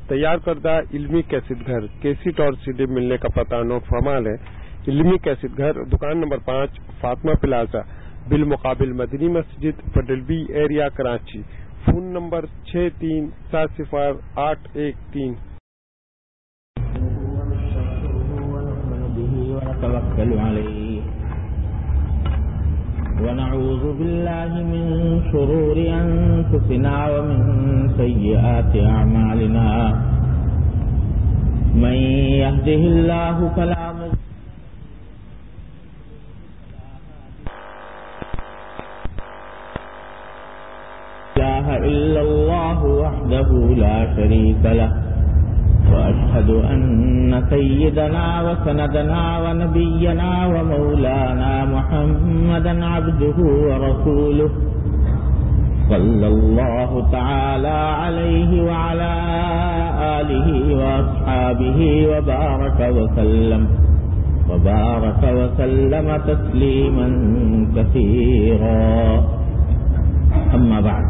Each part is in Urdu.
تیار کردہ علمی کیسٹ گھر کیسٹ اور CD ملنے کا پتہ نوٹ فرما لیں۔ علمی کیسٹ گھر، دکان نمبر 5، فاطمہ پلازا، بالمقابل Madani Masjid, Patel B area, Karachi. Phone number 63708113۔ ونعوذ بالله من شرور أنفسنا ومن سيئات أعمالنا، من يهده الله فلا مضل له إلا الله وحده لا شريك له، وأشهد أن سيدنا وسندنا ونبينا ومولانا محمدا عبده ورسوله، صلى الله تعالى عليه وعلى آله وأصحابه وبارك وسلم تسليما كثيرا، أما بعد۔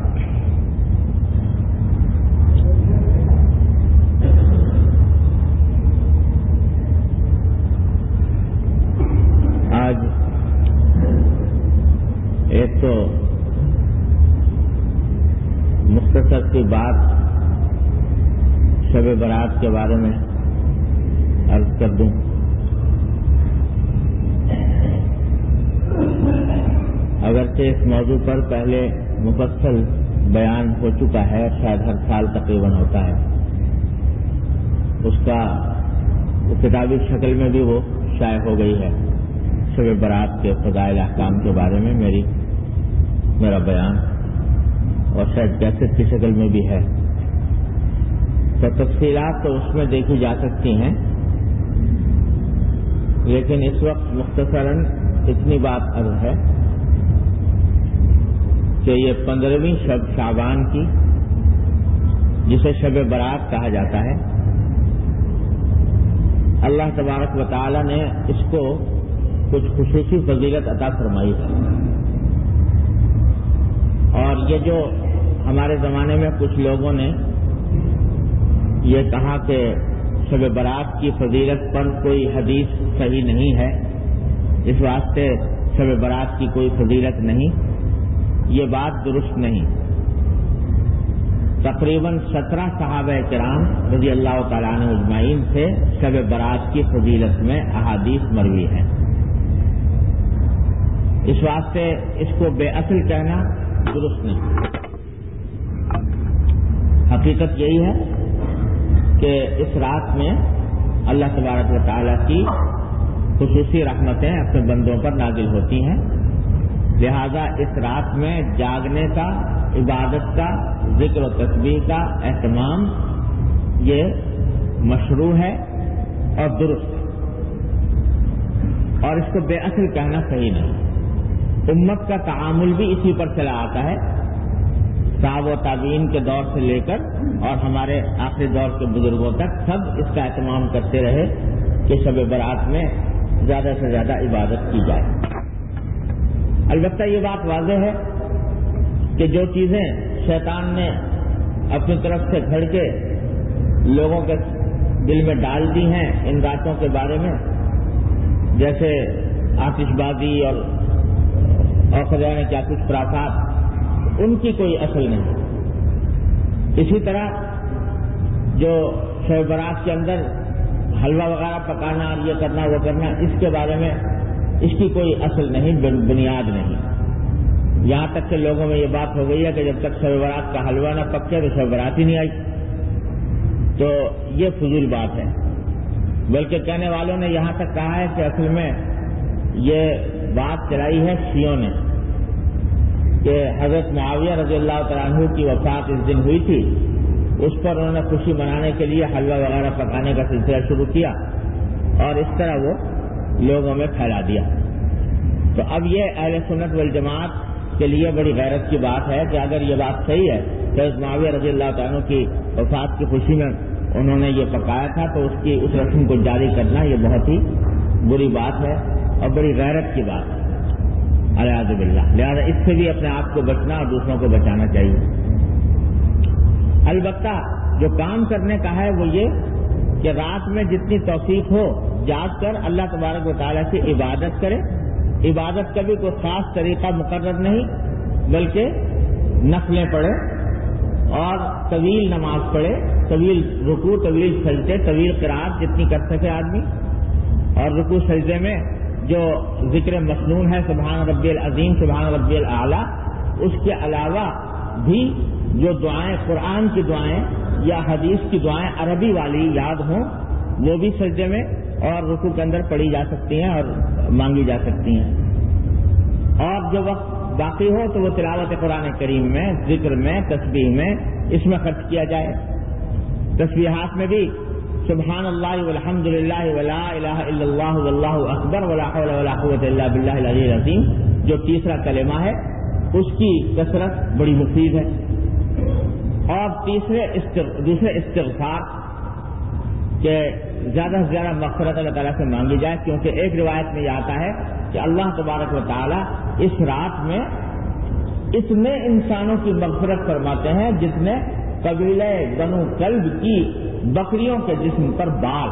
آج ایک تو مختصر سی بات شب برات کے بارے میں عرض کر دوں۔ اگرچہ اس موضوع پر پہلے مفصل بیان ہو چکا ہے، شاید ہر سال تقریباً ہوتا ہے، اس کا کتابی شکل میں بھی وہ شائع ہو گئی ہے۔ شب برات کے فضائل احکام کے بارے میں میرا بیان، اور شاید کیسٹ کی شکل میں بھی ہے، تو تفصیلات تو اس میں دیکھی جا سکتی ہیں، لیکن اس وقت مختصراً اتنی بات عرض ہے کہ یہ 15ویں شب شعبان کی، جسے شب برات کہا جاتا ہے، اللہ تبارک و تعالی نے اس کو کچھ خصوصی فضیلت عطا فرمائی ہے، اور یہ جو ہمارے زمانے میں کچھ لوگوں نے یہ کہا کہ شب برات کی فضیلت پر کوئی حدیث صحیح نہیں ہے، اس واسطے شب برات کی کوئی فضیلت نہیں، یہ بات درست نہیں۔ تقریباً 17 صحابہ کرام رضی اللہ تعالیٰ عنہ اجمعین سے شب برات کی فضیلت میں احادیث مروی ہیں، اس واسطے اس کو بے اصل کہنا درست نہیں۔ حقیقت یہی ہے کہ اس رات میں اللہ تبارک و تعالیٰ کی خصوصی رحمتیں اپنے بندوں پر نازل ہوتی ہیں، لہذا اس رات میں جاگنے کا، عبادت کا، ذکر و تسبیح کا اہتمام یہ مشروع ہے اور درست ہے، اور اس کو بے اصل کہنا صحیح نہیں۔ امت کا تعامل بھی اسی پر چلا آتا ہے، صحابہ و تابعین کے دور سے لے کر اور ہمارے آخری دور کے بزرگوں تک سب اس کا اہتمام کرتے رہے کہ شب برات میں زیادہ سے زیادہ عبادت کی جائے۔ البتہ یہ بات واضح ہے کہ جو چیزیں شیطان نے اپنی طرف سے گھڑ کے لوگوں کے دل میں ڈال دی ہیں ان راتوں کے بارے میں، جیسے آتش بازی اور خدا نے کیا کچھ خرافات، ان کی کوئی اصل نہیں۔ اسی طرح جو شب برات کے اندر حلوہ وغیرہ پکانا اور یہ کرنا وہ کرنا، اس کے بارے میں اس کی کوئی اصل نہیں، بنیاد نہیں۔ یہاں تک کہ لوگوں میں یہ بات ہو گئی ہے کہ جب تک شب برات کا حلوہ نہ پکے تو شب برات ہی نہیں آئی، تو یہ فضول بات ہے۔ بلکہ کہنے والوں نے یہاں تک کہا ہے کہ اصل میں یہ بات چلائی ہے شیعوں نے کہ حضرت معاویہ رضی اللہ تعالیٰ عنہ کی وفات اس دن ہوئی تھی، اس پر انہوں نے خوشی منانے کے لیے حلوہ وغیرہ پکانے کا سلسلہ شروع کیا اور اس طرح وہ لوگوں میں پھیلا دیا۔ تو اب یہ اہل سنت والجماعت کے لیے بڑی غیرت کی بات ہے کہ اگر یہ بات صحیح ہے کہ حضرت معاویہ رضی اللہ تعالیٰ عنہ کی وفات کی خوشی میں انہوں نے یہ پکایا تھا، تو اس رسم کو جاری کرنا یہ بہت ہی بری بات ہے اور بڑی غیرت کی بات ہے، اعوذ باللہ۔ لہذا اس سے بھی اپنے آپ کو بچنا اور دوسروں کو بچانا چاہیے۔ البتہ جو کام کرنے کا ہے وہ یہ کہ رات میں جتنی توفیق ہو جاگ کر اللہ تبارک و تعالیٰ کی عبادت کرے. عبادت کا بھی کوئی خاص طریقہ مقرر نہیں، بلکہ نفلیں پڑھے اور طویل نماز پڑھے، طویل رکوع، طویل سجدے، طویل قرات جتنی کر سکے آدمی. اور رکوع سجدے میں جو ذکر مسنون ہے سبحان ربی العظیم، سبحان ربی الاعلیٰ، اس کے علاوہ بھی جو دعائیں قرآن کی دعائیں یا حدیث کی دعائیں عربی والی یاد ہوں وہ بھی سجدے میں اور رکوع کے اندر پڑھی جا سکتی ہیں اور مانگی جا سکتی ہیں. اور جو وقت باقی ہو تو وہ تلاوت قرآن کریم میں، ذکر میں، تسبیح میں، اس میں خرچ کیا جائے. تسبیحات میں بھی سبحان اللہ والحمد للہ ولا الہ الا اللہ واللہ اکبر ولا حول ولا قوۃ الا باللہ العلی العظیم جو تیسرا کلمہ ہے اس کی کثرت بڑی مفید ہے. اور دوسرے استغفار کہ زیادہ سے زیادہ مغفرت اللہ تعالیٰ سے مانگی جائے، کیونکہ ایک روایت میں یہ آتا ہے کہ اللہ تبارک و تعالیٰ اس رات میں اتنے انسانوں کی مغفرت فرماتے ہیں جتنے قبیلہ بنو کلب کی بکریوں کے جسم پر بال.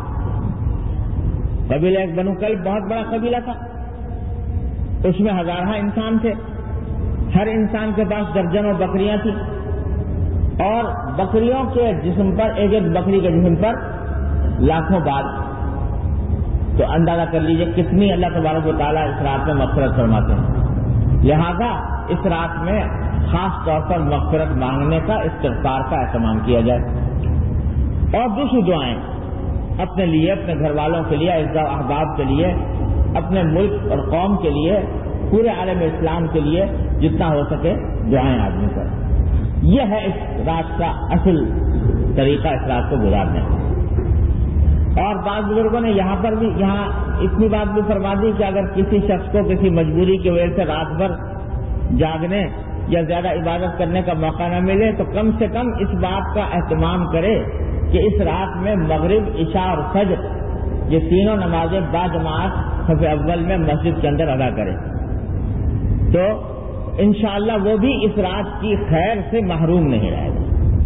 قبیلہ بنو کلب بہت بڑا قبیلہ تھا، اس میں ہزارہ انسان تھے، ہر انسان کے پاس درجنوں بکریاں تھیں، اور بکریوں کے جسم پر ایک ایک بکری کے جسم پر لاکھوں بال. تو اندازہ کر لیجئے کتنی اللہ تبارک و تعالیٰ اس رات میں مغفرت فرماتے ہیں. لہذا اس رات میں خاص طور پر مغفرت مانگنے کا، استغفار کا اہتمام کیا جائے. اور دوسری دعائیں اپنے لیے، اپنے گھر والوں کے لیے، اعزاء و احباب کے لیے، اپنے ملک اور قوم کے لیے، پورے عالم اسلام کے لیے جتنا ہو سکے دعائیں آدمی کریں. یہ ہے اس رات کا اصل طریقہ اس رات کو گزارنے کا. اور بعض بزرگوں نے یہاں اتنی بات بھی فرما دی کہ اگر کسی شخص کو کسی مجبوری کی وجہ سے رات بھر جاگنے یا زیادہ عبادت کرنے کا موقع نہ ملے تو کم سے کم اس بات کا اہتمام کرے کہ اس رات میں مغرب، عشاء اور فجر یہ تینوں نمازیں باجماعت صف اول میں مسجد کے اندر ادا کرے، تو انشاءاللہ وہ بھی اس رات کی خیر سے محروم نہیں رہے گا.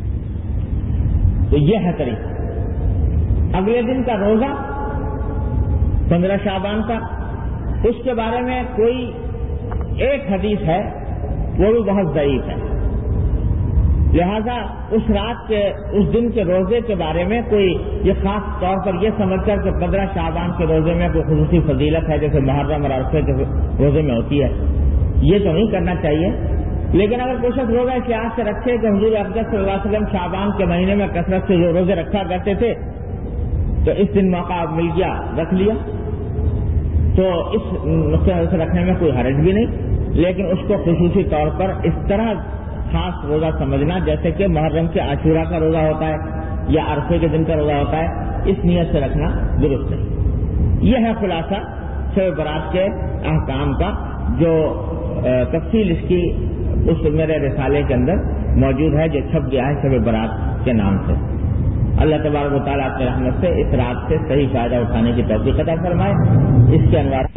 تو یہ ہے طریقہ. اگلے دن کا روزہ 15 شعبان کا، اس کے بارے میں کوئی ایک حدیث ہے وہ بھی بہت ضعیف ہے، لہذا اس رات کے، اس دن کے روزے کے بارے میں کوئی یہ خاص طور پر یہ سمجھ کر کہ 15 شعبان کے روزے میں کوئی خصوصی فضیلت ہے جیسے محرم اور عرفے کے روزے میں ہوتی ہے، یہ تو نہیں کرنا چاہیے. لیکن اگر کوئی شخص روزہ اس لحاظ سے رکھے کہ حضور اقدس صلی اللہ علیہ وسلم شعبان کے مہینے میں کثرت سے روزے رکھا کرتے تھے تو اس دن موقع مل گیا رکھ لیا، تو اس نقطۂ سے رکھنے میں کوئی حرج بھی نہیں. لیکن اس کو خصوصی طور پر اس طرح خاص روزہ سمجھنا جیسے کہ محرم کے عاشورہ کا روزہ ہوتا ہے یا عرفے کے دن کا روزہ ہوتا ہے، اس نیت سے رکھنا درست ہے. یہ ہے خلاصہ شب برات کے احکام کا، جو تفصیل اس کی اس میرے رسالے کے اندر موجود ہے جو چھپ گیا ہے شب برات کے نام سے. اللہ تبارک و تعالیٰ اپنے رحمت سے اس رات سے صحیح فائدہ اٹھانے کی توفیق عطا فرمائے. اس کے انوار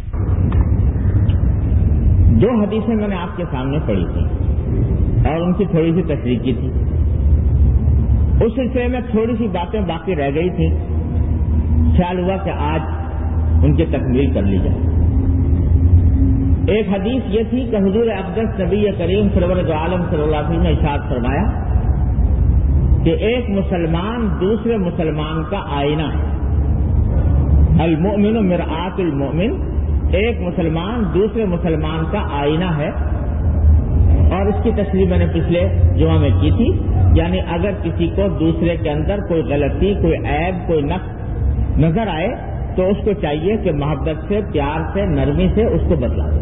2 حدیثیں میں نے آپ کے سامنے پڑھی تھی اور ان کی تھوڑی سی تشریح کی تھی. اس سلسلے میں تھوڑی سی باتیں باقی رہ گئی تھیں، خیال ہوا کہ آج ان کی تکمیل کر لی جائے. ایک حدیث یہ تھی کہ حضور اقدس نبی کریم سرور دو عالم صلی اللہ علیہ وسلم نے ارشاد فرمایا کہ ایک مسلمان دوسرے مسلمان کا آئینہ ہے. المؤمن مرآت المؤمن، ایک مسلمان دوسرے مسلمان کا آئینہ ہے. اور اس کی تشریح میں نے پچھلے جمعہ میں کی تھی، یعنی اگر کسی کو دوسرے کے اندر کوئی غلطی، کوئی عیب، کوئی نقص نظر آئے تو اس کو چاہیے کہ محبت سے، پیار سے، نرمی سے اس کو بتلا دے.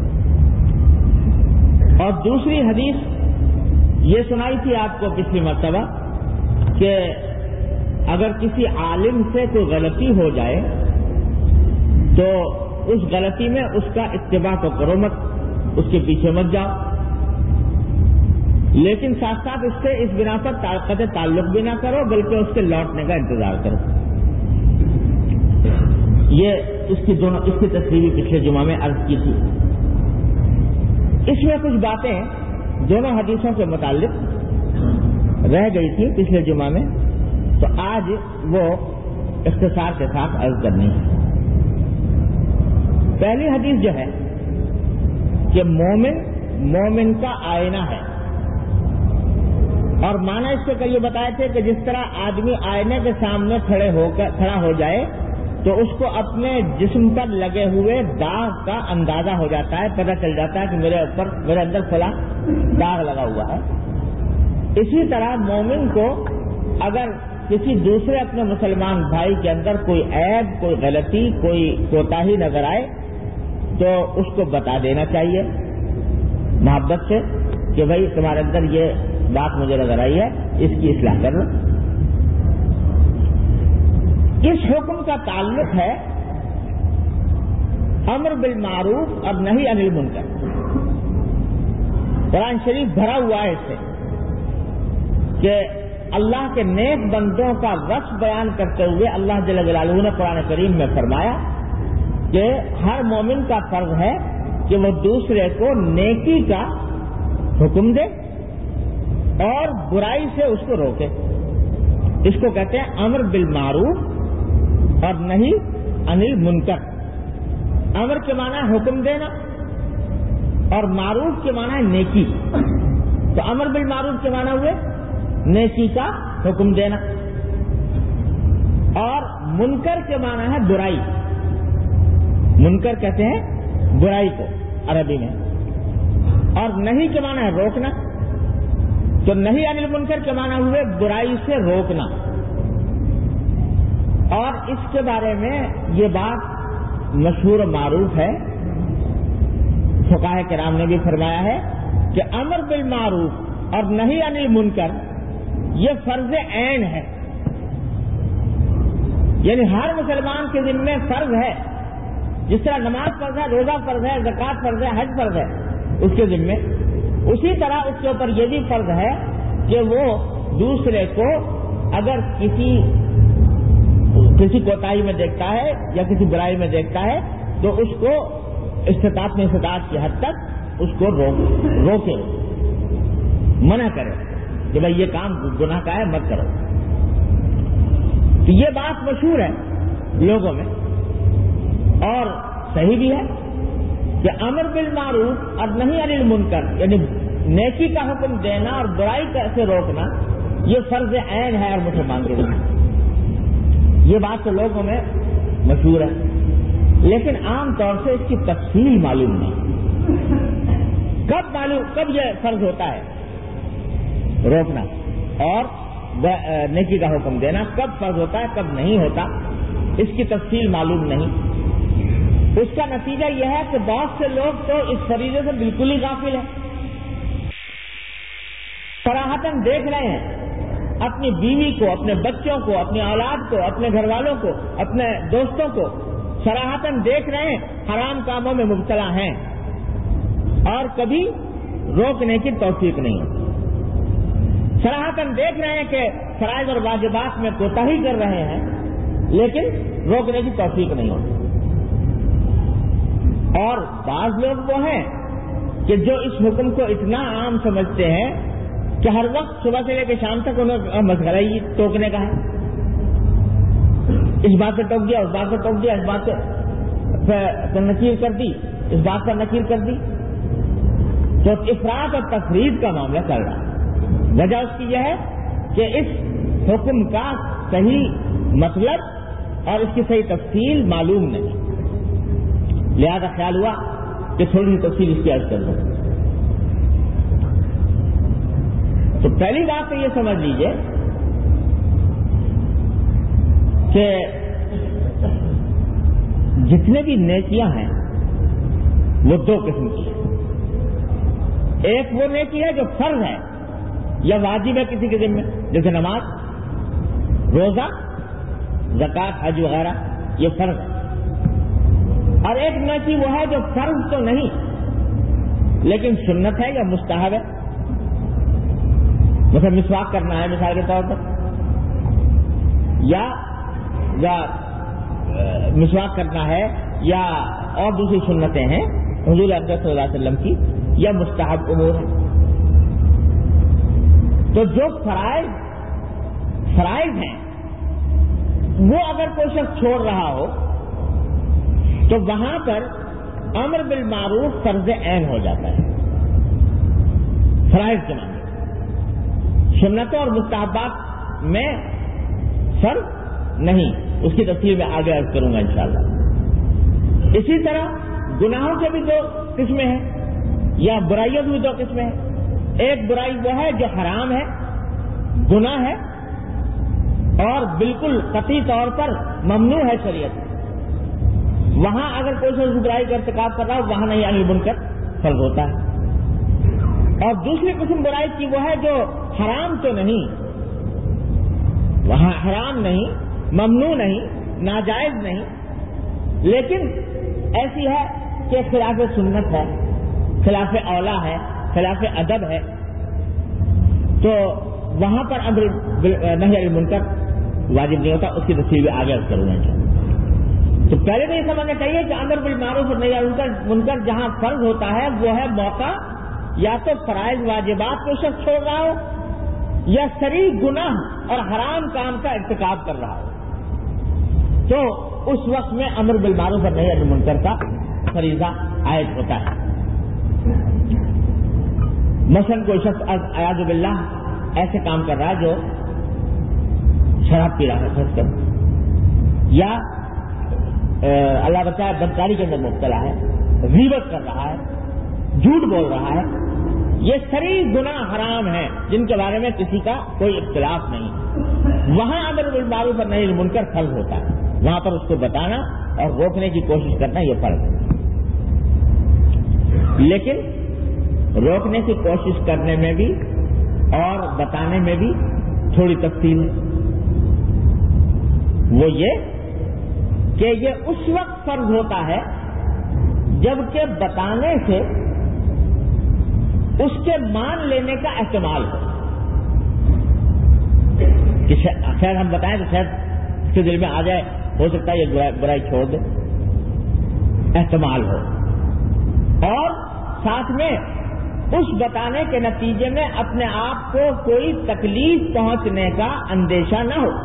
اور دوسری حدیث یہ سنائی تھی آپ کو پچھلی مرتبہ کہ اگر کسی عالم سے کوئی غلطی ہو جائے تو اس غلطی میں اس کا اتباع تو کرو مت، اس کے پیچھے مت جاؤ، لیکن ساتھ ساتھ اس سے اس بنا پر قطع تعلق بھی نہ کرو بلکہ اس کے لوٹنے کا انتظار کرو. یہ اس کی تصریح پچھلے جمعہ میں عرض کی تھی. اس میں کچھ باتیں دونوں حدیثوں کے متعلق رہ گئی تھی پچھلے جمعہ میں، تو آج وہ اختصار کے ساتھ عرض کرنی ہے۔ پہلی حدیث جو ہے کہ مومن کا آئینہ ہے، اور معنی اس کے یہ بتائے تھے کہ جس طرح آدمی آئینے کے سامنے کھڑا ہو جائے تو اس کو اپنے جسم پر لگے ہوئے داغ کا اندازہ ہو جاتا ہے، پتہ چل جاتا ہے کہ میرے اندر فلاں داغ لگا ہوا ہے۔ اسی طرح مومن کو اگر کسی دوسرے اپنے مسلمان بھائی کے اندر کوئی عیب، کوئی غلطی، کوئی کوتاہی نظر آئے تو اس کو بتا دینا چاہیے محبت سے کہ بھائی تمہارے اندر یہ بات مجھے نظر آئی ہے، اس کی اصلاح کر لو۔ اس حکم کا تعلق ہے امر بالمعروف اور نہی عن المنکر۔ قرآن شریف بھرا ہوا ہے اس سے کہ اللہ کے نیک بندوں کا وصف بیان کرتے ہوئے اللہ جل جلالہ نے قرآن کریم میں فرمایا کہ ہر مومن کا فرض ہے کہ وہ دوسرے کو نیکی کا حکم دے اور برائی سے اس کو روکے۔ اس کو کہتے ہیں امر بالمعروف اور نہی عن المنکر۔ امر کے معنی ہے حکم دینا اور معروف کے معنی ہے نیکی۔ تو امر بالمعروف کے معنی ہوئے نیکی کا حکم دینا، اور منکر کے معنی ہے برائی۔ منکر کہتے ہیں برائی کو عربی میں، اور نہی کے معنی ہے روکنا۔ تو نہی عن المنکر کے معنی ہوئے برائی سے روکنا۔ اور اس کے بارے میں یہ بات مشہور و معروف ہے، فقہاء کرام نے بھی فرمایا ہے کہ امر بالمعروف اور نہی عن المنکر یہ فرض عین ہے، یعنی ہر مسلمان کے ذمہ فرض ہے۔ جس طرح نماز فرض ہے، روزہ فرض ہے، زکوٰۃ فرض ہے، حج فرض ہے اس کے ذمہ، اسی طرح اس کے اوپر یہ بھی فرض ہے کہ وہ دوسرے کو اگر کسی کوتاہی میں دیکھتا ہے یا کسی برائی میں دیکھتا ہے تو اس کو استطاعت کی حد تک اس کو روکے، منع کرے کہ بھائی یہ کام گناہ کا ہے، مت کرو۔ تو یہ بات مشہور ہے لوگوں میں اور صحیح بھی ہے کہ امر بالمعروف اور نہی عن المنکر یعنی نیکی کا حکم دینا اور برائی سے روکنا یہ فرض عین ہے اور مسلمان کے لیے۔ یہ بات تو لوگوں میں مشہور ہے، لیکن عام طور سے اس کی تفصیل معلوم نہیں۔ کب یہ فرض ہوتا ہے روکنا اور نیکی کا حکم دینا، کب فرض ہوتا ہے کب نہیں ہوتا، اس کی تفصیل معلوم نہیں۔ اس کا نتیجہ یہ ہے کہ بہت سے لوگ تو اس فریضے سے بالکل ہی غافل ہیں، صراحتاً دیکھ رہے ہیں اپنی بیوی کو، اپنے بچوں کو، اپنی اولاد کو، اپنے گھر والوں کو، اپنے دوستوں کو صراحتاً دیکھ رہے ہیں حرام کاموں میں مبتلا ہیں اور کبھی روکنے کی توفیق نہیں ہوتی۔ صراحتاً دیکھ رہے ہیں کہ فرائض اور واجبات میں کوتاہی کر رہے ہیں لیکن روکنے کی توفیق نہیں ہوتی۔ اور بعض لوگ وہ ہیں کہ جو اس حکم کو اتنا عام سمجھتے ہیں کہ ہر وقت صبح سے لے کے شام تک انہیں مسئلہ ہی ٹوکنے کا ہے، اس بات پہ ٹوک دیا، اس بات پہ ٹوک دیا، اس بات پہ نکیر کر دی، اس بات پر نکیر کر دی، تو افراط اور تفرید کا معاملہ چل رہا ہے۔ وجہ اس کی یہ ہے کہ اس حکم کا صحیح مطلب اور اس کی صحیح تفصیل معلوم نہیں، لہذا خیال ہوا کہ تھوڑی سی تفصیل اس کی عرض کر دوں۔ تو پہلی بات تو یہ سمجھ لیجئے کہ جتنے بھی نیکیاں ہیں وہ دو قسم کی ہیں۔ ایک وہ نیکی ہے جو فرض ہے یا واجب ہے کسی کے ذمہ، جیسے نماز، روزہ، زکوٰۃ، حج وغیرہ، یہ فرض ہے۔ اور ایک نیکی وہ ہے جو فرض تو نہیں لیکن سنت ہے یا مستحب ہے، مثلا مسواک کرنا ہے مثال کے طور پر، یا مسواک کرنا ہے یا اور دوسری سنتیں ہیں حضور اکرم صلی اللہ علیہ وسلم کی، یا مستحب امور ہے۔ تو جو فرائض ہیں وہ اگر کوئی شخص چھوڑ رہا ہو تو وہاں پر امر بالمعروف فرض عین ہو جاتا ہے فرائض کے معنی. سنتوں اور مستحبات میں فرض نہیں، اس کی تفصیل میں آگے عرض کروں گا انشاءاللہ. اسی طرح گناہوں کے بھی دو قسمیں ہیں یا برائیوں کی بھی دو قسمیں ہیں. ایک برائی وہ ہے جو حرام ہے، گناہ ہے اور بالکل قطعی طور پر ممنوع ہے شریعت. وہاں اگر کوئی شخص برائی کا ارتکاب کر رہا ہو وہاں نہیں عن المنکر فرض ہوتا ہے. اور دوسری قسم برائی کی وہ ہے جو حرام تو نہیں، وہاں حرام نہیں، ممنوع نہیں، ناجائز نہیں، لیکن ایسی ہے کہ خلاف سنت ہے، خلاف اولا ہے، خلاف ادب ہے، تو وہاں پر امر نہی عن المنکر واجب نہیں ہوتا. اس کی تفصیل بھی آگے عرض کروں گا. تو پہلے تو یہ سمجھنا چاہیے کہ امر بالمعروف اور نہی عن المنکر جہاں فرض ہوتا ہے وہ ہے موقع یا تو فرائض واجبات کو شخص چھوڑ رہا ہو یا صریح گناہ اور حرام کام کا ارتکاب کر رہا ہو، تو اس وقت میں امر بالمعروف اور نہی عن المنکر کا فریضہ عائد ہوتا ہے. مثلا کوئی شخص اعوذ باللہ ایسے کام کر رہا ہے جو شراب پی رہا ہے فرض کر، یا اللہ بچائے بدکاری کے اندر مبتلا ہے، غیبت کر رہا ہے، جھوٹ بول رہا ہے، یہ صریح گناہ حرام ہیں جن کے بارے میں کسی کا کوئی اختلاف نہیں. وہاں امر بالمعروف اور نہی عن المنکر فرض ہوتا ہے، وہاں پر اس کو بتانا اور روکنے کی کوشش کرنا یہ فرض ہے. لیکن روکنے کی کوشش کرنے میں بھی اور بتانے میں بھی تھوڑی تفصیل ہے. وہ یہ کہ یہ اس وقت فرض ہوتا ہے جبکہ بتانے سے اس کے مان لینے کا احتمال ہو. کہ خیر ہم بتائیں تو شاید اس کے دل میں آ جائے، ہو سکتا ہے یہ برائی چھوڑ دے، احتمال ہو، اور ساتھ میں اس بتانے کے نتیجے میں اپنے آپ کو کوئی تکلیف پہنچنے کا اندیشہ نہ ہو.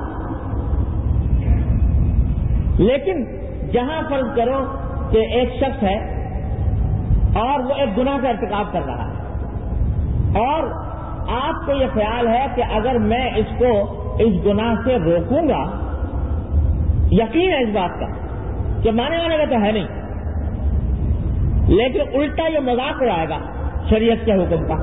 لیکن جہاں فرض کرو کہ ایک شخص ہے اور وہ ایک گناہ کا ارتکاب کر رہا ہے اور آپ کو یہ خیال ہے کہ اگر میں اس کو اس گناہ سے روکوں گا، یقین ہے اس بات کا کہ مانے وانے کا تو ہے نہیں، لیکن الٹا یہ مذاق اڑائے گا شریعت کے حکم کا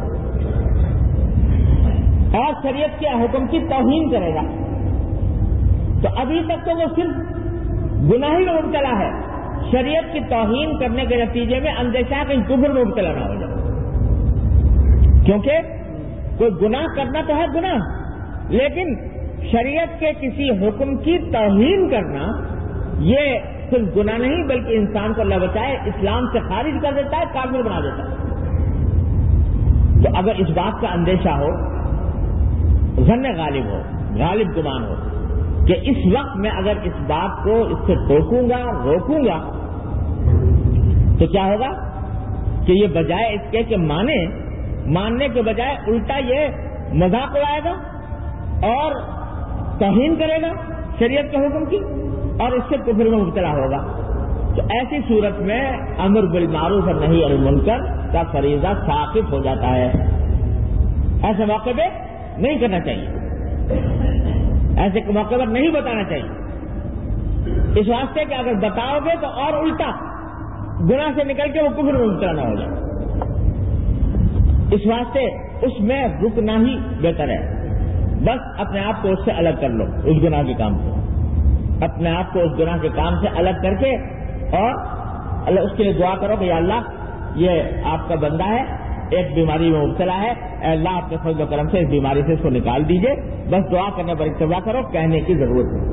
اور شریعت کے حکم کی توہین کرے گا، تو ابھی تک تو وہ صرف گناہی میں مبتلا ہے. شریعت کی توہین کرنے کے نتیجے میں اندیشہ کہیں کفر میں مبتلا نہ ہو جائے، کیونکہ کوئی گناہ کرنا تو ہے گناہ، لیکن شریعت کے کسی حکم کی توہین کرنا یہ صرف گناہ نہیں بلکہ انسان کو اللہ بچائے اسلام سے خارج کر دیتا ہے، کافر بنا دیتا ہے. تو اگر اس بات کا اندیشہ ہو، ظن غالب ہو، غالب گمان ہو کہ اس وقت میں اگر اس بات کو اس سے روکوں گا تو کیا ہوگا کہ یہ بجائے اس کے کہ ماننے کے بجائے الٹا یہ مذاق اڑائے گا اور توہین کرے گا شریعت کے حکم کی اور اس سے کفر میں مبتلا ہوگا. تو ایسی صورت میں امر بالمعروف اور نہی عن المنکر کا فریضہ ساقط ہو جاتا ہے. ایسے موقع پہ نہیں کرنا چاہیے، ایسے موقع پر نہیں بتانا چاہیے، اس واسطے کہ اگر بتاؤ گے تو اور الٹا گناہ سے نکل کے وہ کفر میں مبتلا نہ ہو جائے. اس واسطے اس میں رکنا ہی بہتر ہے. بس اپنے آپ کو اس سے الگ کر لو، اس گناہ کے کام سے اپنے آپ کو اس گناہ کے کام سے الگ کر کے اور اللہ اس کے لیے دعا کرو کہ یا اللہ یہ آپ کا بندہ ہے، ایک بیماری میں مبتلا ہے، اے اللہ اپنے فضل و کرم سے اس بیماری سے اس کو نکال دیجئے. بس دعا کرنے پر اکتفا کرو، کہنے کی ضرورت نہیں.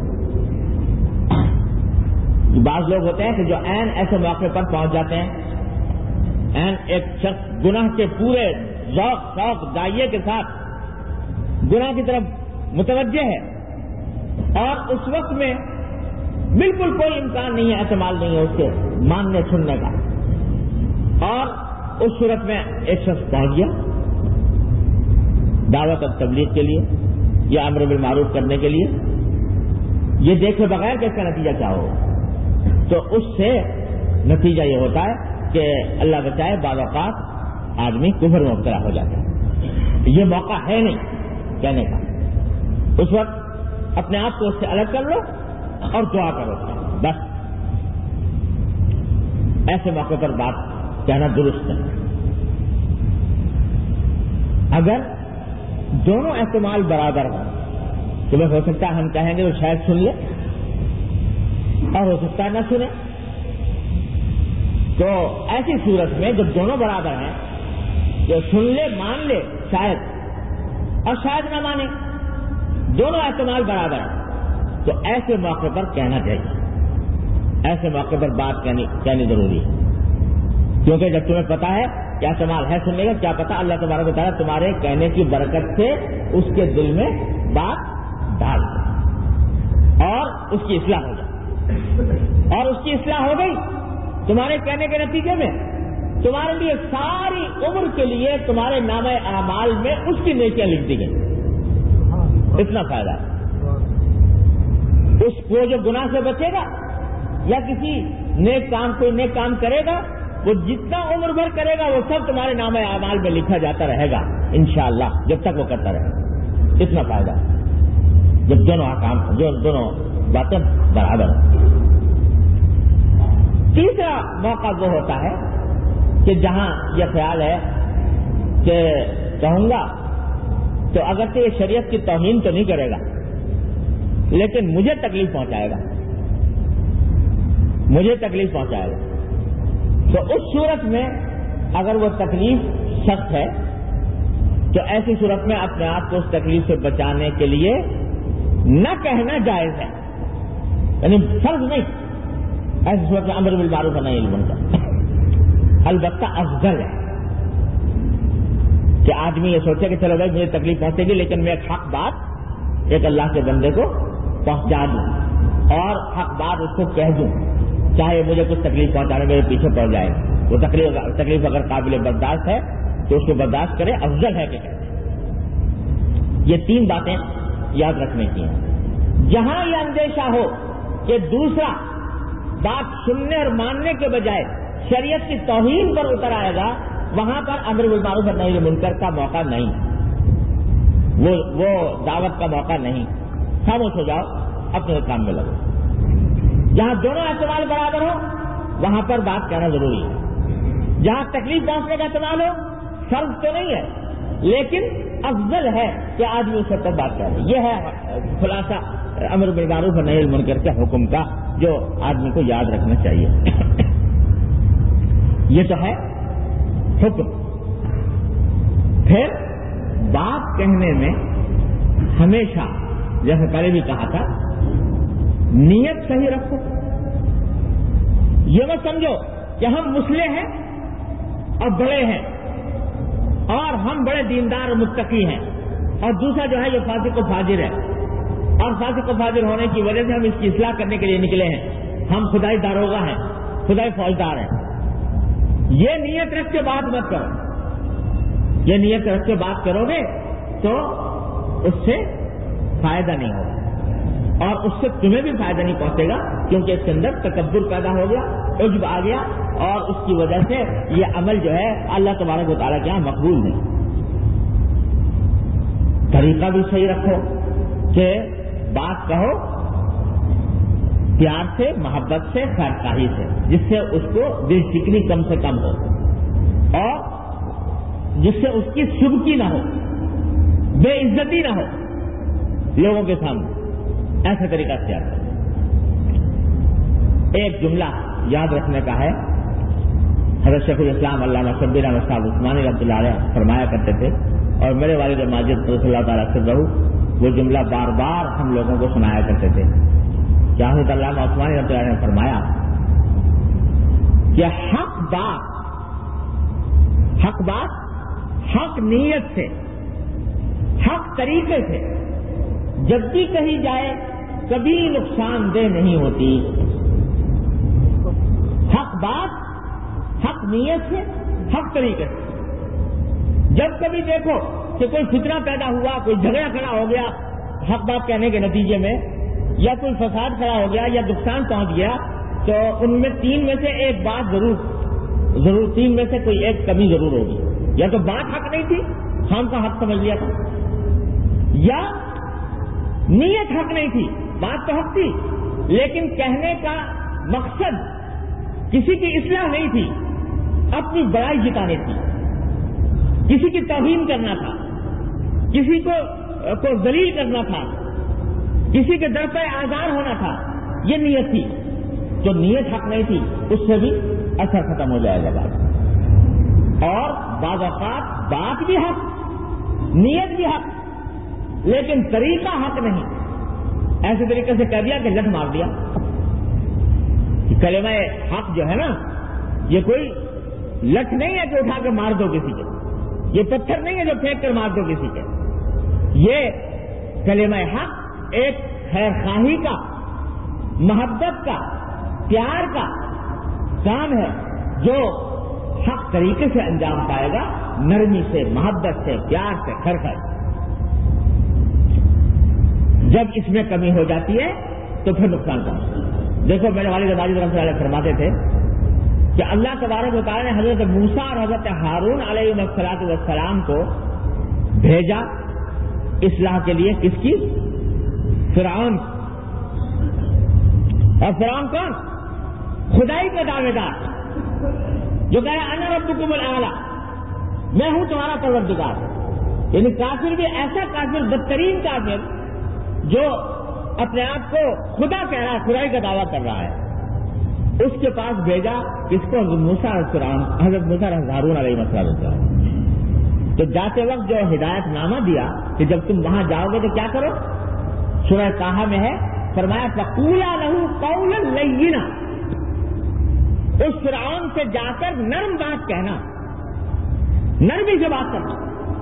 بعض لوگ ہوتے ہیں کہ جو عین ایسے موقع پر پہنچ جاتے ہیں، عین ایک شخص گناہ کے پورے ذوق شوق دائیے کے ساتھ گناہ کی طرف متوجہ ہے اور اس وقت میں بالکل کوئی امکان نہیں ہے، احتمال نہیں ہے اس کے ماننے سننے کا، اور اس صورت میں ایک شخص پہنچ گیا دعوت اور تبلیغ کے لیے یا امر بالمعروف کرنے کے لیے، یہ دیکھے بغیر کہ اس کا نتیجہ کیا ہو، تو اس سے نتیجہ یہ ہوتا ہے کہ اللہ بچائے بعض اوقات آدمی کفر میں مبتلا ہو جاتا ہے۔ یہ موقع ہے نہیں کہنے کا، اس وقت اپنے آپ کو اس سے الگ کر لو اور دعا کرو، بس ایسے موقع پر بات کہنا درست ہے۔ اگر دونوں احتمال برابر ہوں تو بس ہو سکتا ہے ہم کہیں گے وہ شاید سن لے اور ہو سکتا ہے نہ سنے، تو ایسی صورت میں جب دونوں برابر ہیں، جو سن لے مان لے شاید اور شاید نہ مانے، دونوں احتمال برابر ہیں، تو ایسے موقع پر کہنا چاہیے، ایسے موقع پر بات کہنی ضروری ہے، کیونکہ جب تمہیں پتا ہے کیا احتمال ہے سننے کا، کیا پتا اللہ تبارک و تعالیٰ تمہارے کہنے کی برکت سے اس کے دل میں بات ڈال دے اور اس کی اصلاح ہو جائے، اور اس کی اصلاح ہو گئی تمہارے کہنے کے نتیجے میں، تمہارے لیے ساری عمر کے لیے تمہارے نامہ اعمال میں اس کی نیکیاں لکھ دی گئی۔ اتنا فائدہ ہے، اس کو جو گناہ سے بچے گا یا کسی نیک کام کوئی نیک کام کرے گا، وہ جتنا عمر بھر کرے گا وہ سب تمہارے نامہ اعمال میں لکھا جاتا رہے گا انشاءاللہ، جب تک وہ کرتا رہے گا۔ اتنا فائدہ ہے جب دونوں باتیں برابر ہیں۔ تیسرا موقع وہ ہوتا ہے کہ جہاں یہ خیال ہے کہ کہوں گا تو اگرچہ یہ شریعت کی توہین تو نہیں کرے گا لیکن مجھے تکلیف پہنچائے گا، تو اس صورت میں اگر وہ تکلیف سخت ہے تو ایسی صورت میں اپنے آپ کو اس تکلیف سے بچانے کے لیے نہ کہنا جائز ہے، یعنی فرض نہیں، ایسی صورت میں امر بالمعروف نہی عن المنکر، البتہ افضل ہے کہ آدمی یہ سوچے کہ چلو بھائی مجھے تکلیف پہنچے گی لیکن میں ایک حق بات ایک اللہ کے بندے کو پہنچا دوں اور حق بات اس کو کہہ دوں، چاہے مجھے کچھ تکلیف پہنچانے میرے پیچھے پڑ جائے، وہ تکلیف اگر قابل برداشت ہے تو اس کو برداشت کرے، افضل ہے کہ کہتے۔ یہ تین باتیں یاد رکھنے کی ہیں۔ جہاں یہ اندیشہ ہو کہ دوسرا بات سننے اور ماننے کے بجائے شریعت کی توہین پر اتر آئے گا، وہاں پر امر بالمعروف اور نہی عن المنکر کا موقع نہیں، وہ دعوت کا موقع نہیں، خاموش ہو جاؤ، اپنے کام میں لگو۔ جہاں دونوں احتمال برابر ہو وہاں پر بات کہنا ضروری ہے، جہاں تکلیف پہنچنے کا احتمال ہو فرض تو نہیں ہے لیکن افضل ہے کہ آدمی اس وقت بات کرے۔ یہ ہے خلاصہ امر بالمعروف اور نہی عن المنکر کے حکم کا جو آدمی کو یاد رکھنا چاہیے۔ یہ تو ہے حکم۔ پھر بات کہنے میں ہمیشہ جیسے پہلے بھی کہا تھا نیت صحیح رکھو، یہ مت سمجھو کہ ہم مسلح ہیں اور بڑے ہیں اور ہم بڑے دیندار اور متقی ہیں، اور دوسرا جو ہے یہ فاسق و فاجر ہے، اور فاسق و فاجر ہونے کی وجہ سے ہم اس کی اصلاح کرنے کے لیے نکلے ہیں، ہم خدائی داروغہ ہیں، خدائی فوجدار ہیں۔ یہ نیت رکھ کے بات مت کرو، یہ نیت رکھ کے بات کرو گے تو اس سے فائدہ نہیں ہوگا اور اس سے تمہیں بھی فائدہ نہیں پہنچے گا، کیونکہ اس کے اندر تکبر پیدا ہو گیا، عجب آ گیا، اور اس کی وجہ سے یہ عمل جو ہے اللہ تبارک و تعالیٰ کے یہاں مقبول نہیں۔ طریقہ بھی صحیح رکھو کہ بات کہو پیار سے، محبت سے، خیرخواہی سے، جس سے اس کو دل فکری کم سے کم ہو اور جس سے اس کی سبکی نہ ہو، بے عزتی نہ ہو لوگوں کے سامنے، ایسا طریقہ اختیار کرو۔ ایک جملہ یاد رکھنے کا ہے، حضرت شیخ الاسلام علامہ شبیر احمد صاحب عثمانی رحمۃ اللہ علیہ فرمایا کرتے تھے، اور میرے والد ماجد رضی اللہ تعالیٰ سے رہو وہ جملہ بار بار ہم لوگوں کو سنایا کرتے تھے کہ حضرت علامہ عثمانی رحمۃ اللہ علیہ نے فرمایا کہ حق بات حق نیت سے، حق طریقے سے جب بھی کہی جائے کبھی نقصان دہ نہیں ہوتی۔ حق بات حق نیت سے، حق طریقے سے، جب کبھی دیکھو کہ کوئی فتنہ پیدا ہوا, کوئی جھگڑا کھڑا ہو گیا حق بات کہنے کے نتیجے میں, یا کوئی فساد کھڑا ہو گیا یا نقصان پہنچ گیا, تو ان میں تین میں سے ایک بات ضرور تین میں سے کوئی ایک کمی ضرور ہوگی. یا تو بات حق نہیں تھی, خام کا حق سمجھ لیا تھا, یا نیت حق نہیں تھی, بات تو حق تھی لیکن کہنے کا مقصد کسی کی اصلاح نہیں تھی, اپنی بڑائی جتانے تھی, کسی کی توہین کرنا تھا, کسی کو ذلیل کرنا تھا, کسی کے در پہ آزار ہونا تھا, یہ نیت تھی. جو نیت حق نہیں تھی اس سے بھی اثر ختم ہو جائے گا بات. اور بعض اوقات بات بھی حق, نیت بھی حق, لیکن طریقہ حق نہیں. ایسے طریقے سے کہہ دیا کہ لٹ مار دیا. کلمہ حق جو ہے نا, یہ کوئی لٹ نہیں ہے کہ اٹھا کے مار دو کسی کے, یہ پتھر نہیں ہے جو پھینک کر مار دو کسی کے. یہ کلمہ حق ایک خیر خواہی کا, محبت کا, پیار کا کام ہے جو حق طریقے سے انجام پائے گا, نرمی سے, محبت سے, پیار سے, خیر خواہی. جب اس میں کمی ہو جاتی ہے تو پھر نقصان پہنچتا ہے. دیکھو میرے والد دادا رحمۃ اللہ فرماتے تھے کہ اللہ تبارک و تعالیٰ نے حضرت موسیٰ اور حضرت ہارون علیہ السلام کو بھیجا اصلاح کے لیے. کس کی؟ فرعون. اور فرعون کون؟ خدائی کا دعوے دار جو کہہ رہا انا ربکم الاعلی, میں ہوں تمہارا پروردگار. یعنی کافر بھی ایسا کافر, بدترین کافر جو اپنے آپ کو خدا کہہ رہا ہے, خدائی کا دعویٰ کر رہا ہے, اس کے پاس بھیجا کس کو؟ حضرت موسیٰ ہارون علیہ السلام. تو جاتے وقت جو ہدایت نامہ دیا کہ جب تم وہاں جاؤ گے تو کیا کرو, سورہ طٰہٰ میں ہے, فرمایا فَقُولَا لَهُ قَوْلًا لَيِّنًا, اس فرعون سے جا کر نرم بات کہنا, نرمی سے بات کرنا.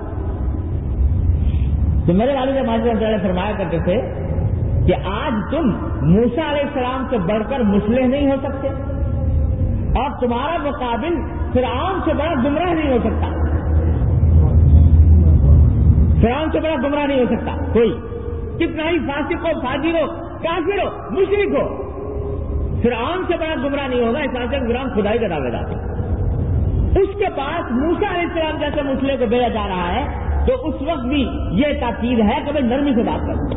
تو میرے والد ماجد فرمایا کرتے تھے کہ آج تم موسیٰ علیہ السلام سے بڑھ کر مصلح نہیں ہو سکتے, اور تمہارا مقابل فرعون سے بڑا گمراہ نہیں ہو سکتا. فرعون سے بڑا گمراہ نہیں ہو سکتا کوئی, کتنا ہی فاسق ہو, فاجر ہو, کافر ہو, مشرک ہو, فرعون سے بڑا گمراہ نہیں ہوگا. اس واسطے فرعون خدائی کا دعوے دار. اس کے پاس موسیٰ علیہ السلام جیسے مصلح کو بھیجا جا رہا ہے, تو اس وقت بھی یہ تاکید ہے کہ بھائی نرمی سے بات کرو.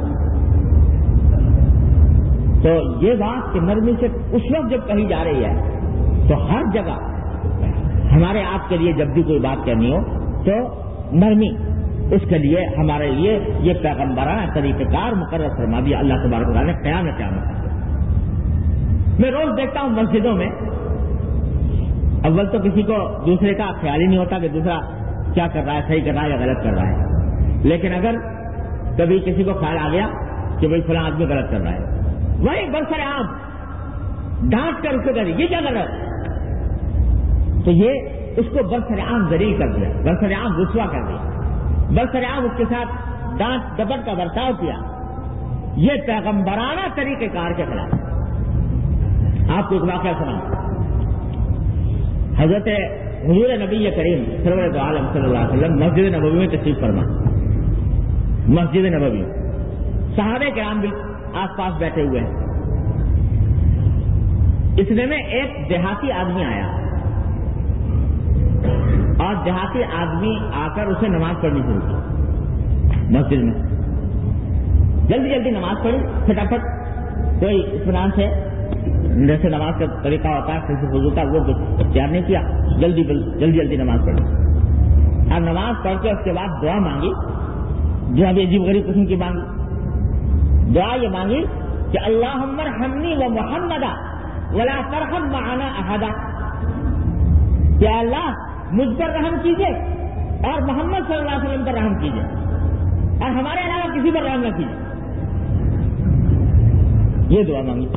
تو یہ بات کہ نرمی سے اس وقت جب کہی جا رہی ہے, تو ہر جگہ ہمارے آپ کے لیے جب بھی کوئی بات کہنی ہو تو نرمی, اس کے لیے ہمارے لیے یہ پیغمبرانہ طریقہ کار مقرر فرما دیا اللہ تبارک و تعالیٰ نے قیامت. میں روز دیکھتا ہوں مسجدوں میں, اول تو کسی کو دوسرے کا خیال ہی نہیں ہوتا کہ دوسرا کیا کر رہا ہے, صحیح کر رہا ہے یا غلط کر رہا ہے. لیکن اگر کبھی کسی کو خیال آ گیا کہ بھائی فلاں آدمی غلط کر رہا ہے, وہی برسر عام ڈانٹ کر اس کو کہہ دیا یہ کیا کر رہا ہے, تو یہ اس کو برسر عام ذلیل کر دیا, برسر عام رسوا کر دیا, برسر عام اس کے ساتھ ڈانٹ ڈپٹ کا برتاؤ کیا. یہ پیغمبرانہ طریقہ کار کے خلاف. آپ کو ایک واقعہ سناؤں. حضرت حضور نبی کریم سرورت عالم صلی اللہ علیہ وسلم مسجد نبوی میں تشریف فرما. مسجد نبوی صحابہ کرام بھی آس پاس بیٹھے ہوئے ہیں. اتنے میں ایک دیہاتی آدمی آیا, اور دیہاتی آدمی آ کر اسے نماز پڑھنی شروع کی مسجد میں. جلدی جلدی نماز پڑھی فٹافٹ, کوئی اطمینان سے جیسے نماز کا طریقہ ہوتا ہے کسی وضو کا, وہ اختیار نہیں کیا, جلدی جلدی نماز پڑھی. اور نماز پڑھ کے اس کے بعد دعا مانگی, جو ابھی عجیب غریب قسم کی مانگی. دعا یہ مانگی کہ اللہم ارحمنی و محمدا ولا ترحم معنا احدا, کہ اللہ مجھ پر رحم کیجیے اور محمد صلی اللہ علیہ وسلم پر رحم کیجیے, اور ہمارے علاوہ کسی پر رحم نہ کیجیے. یہ دعا مانگی,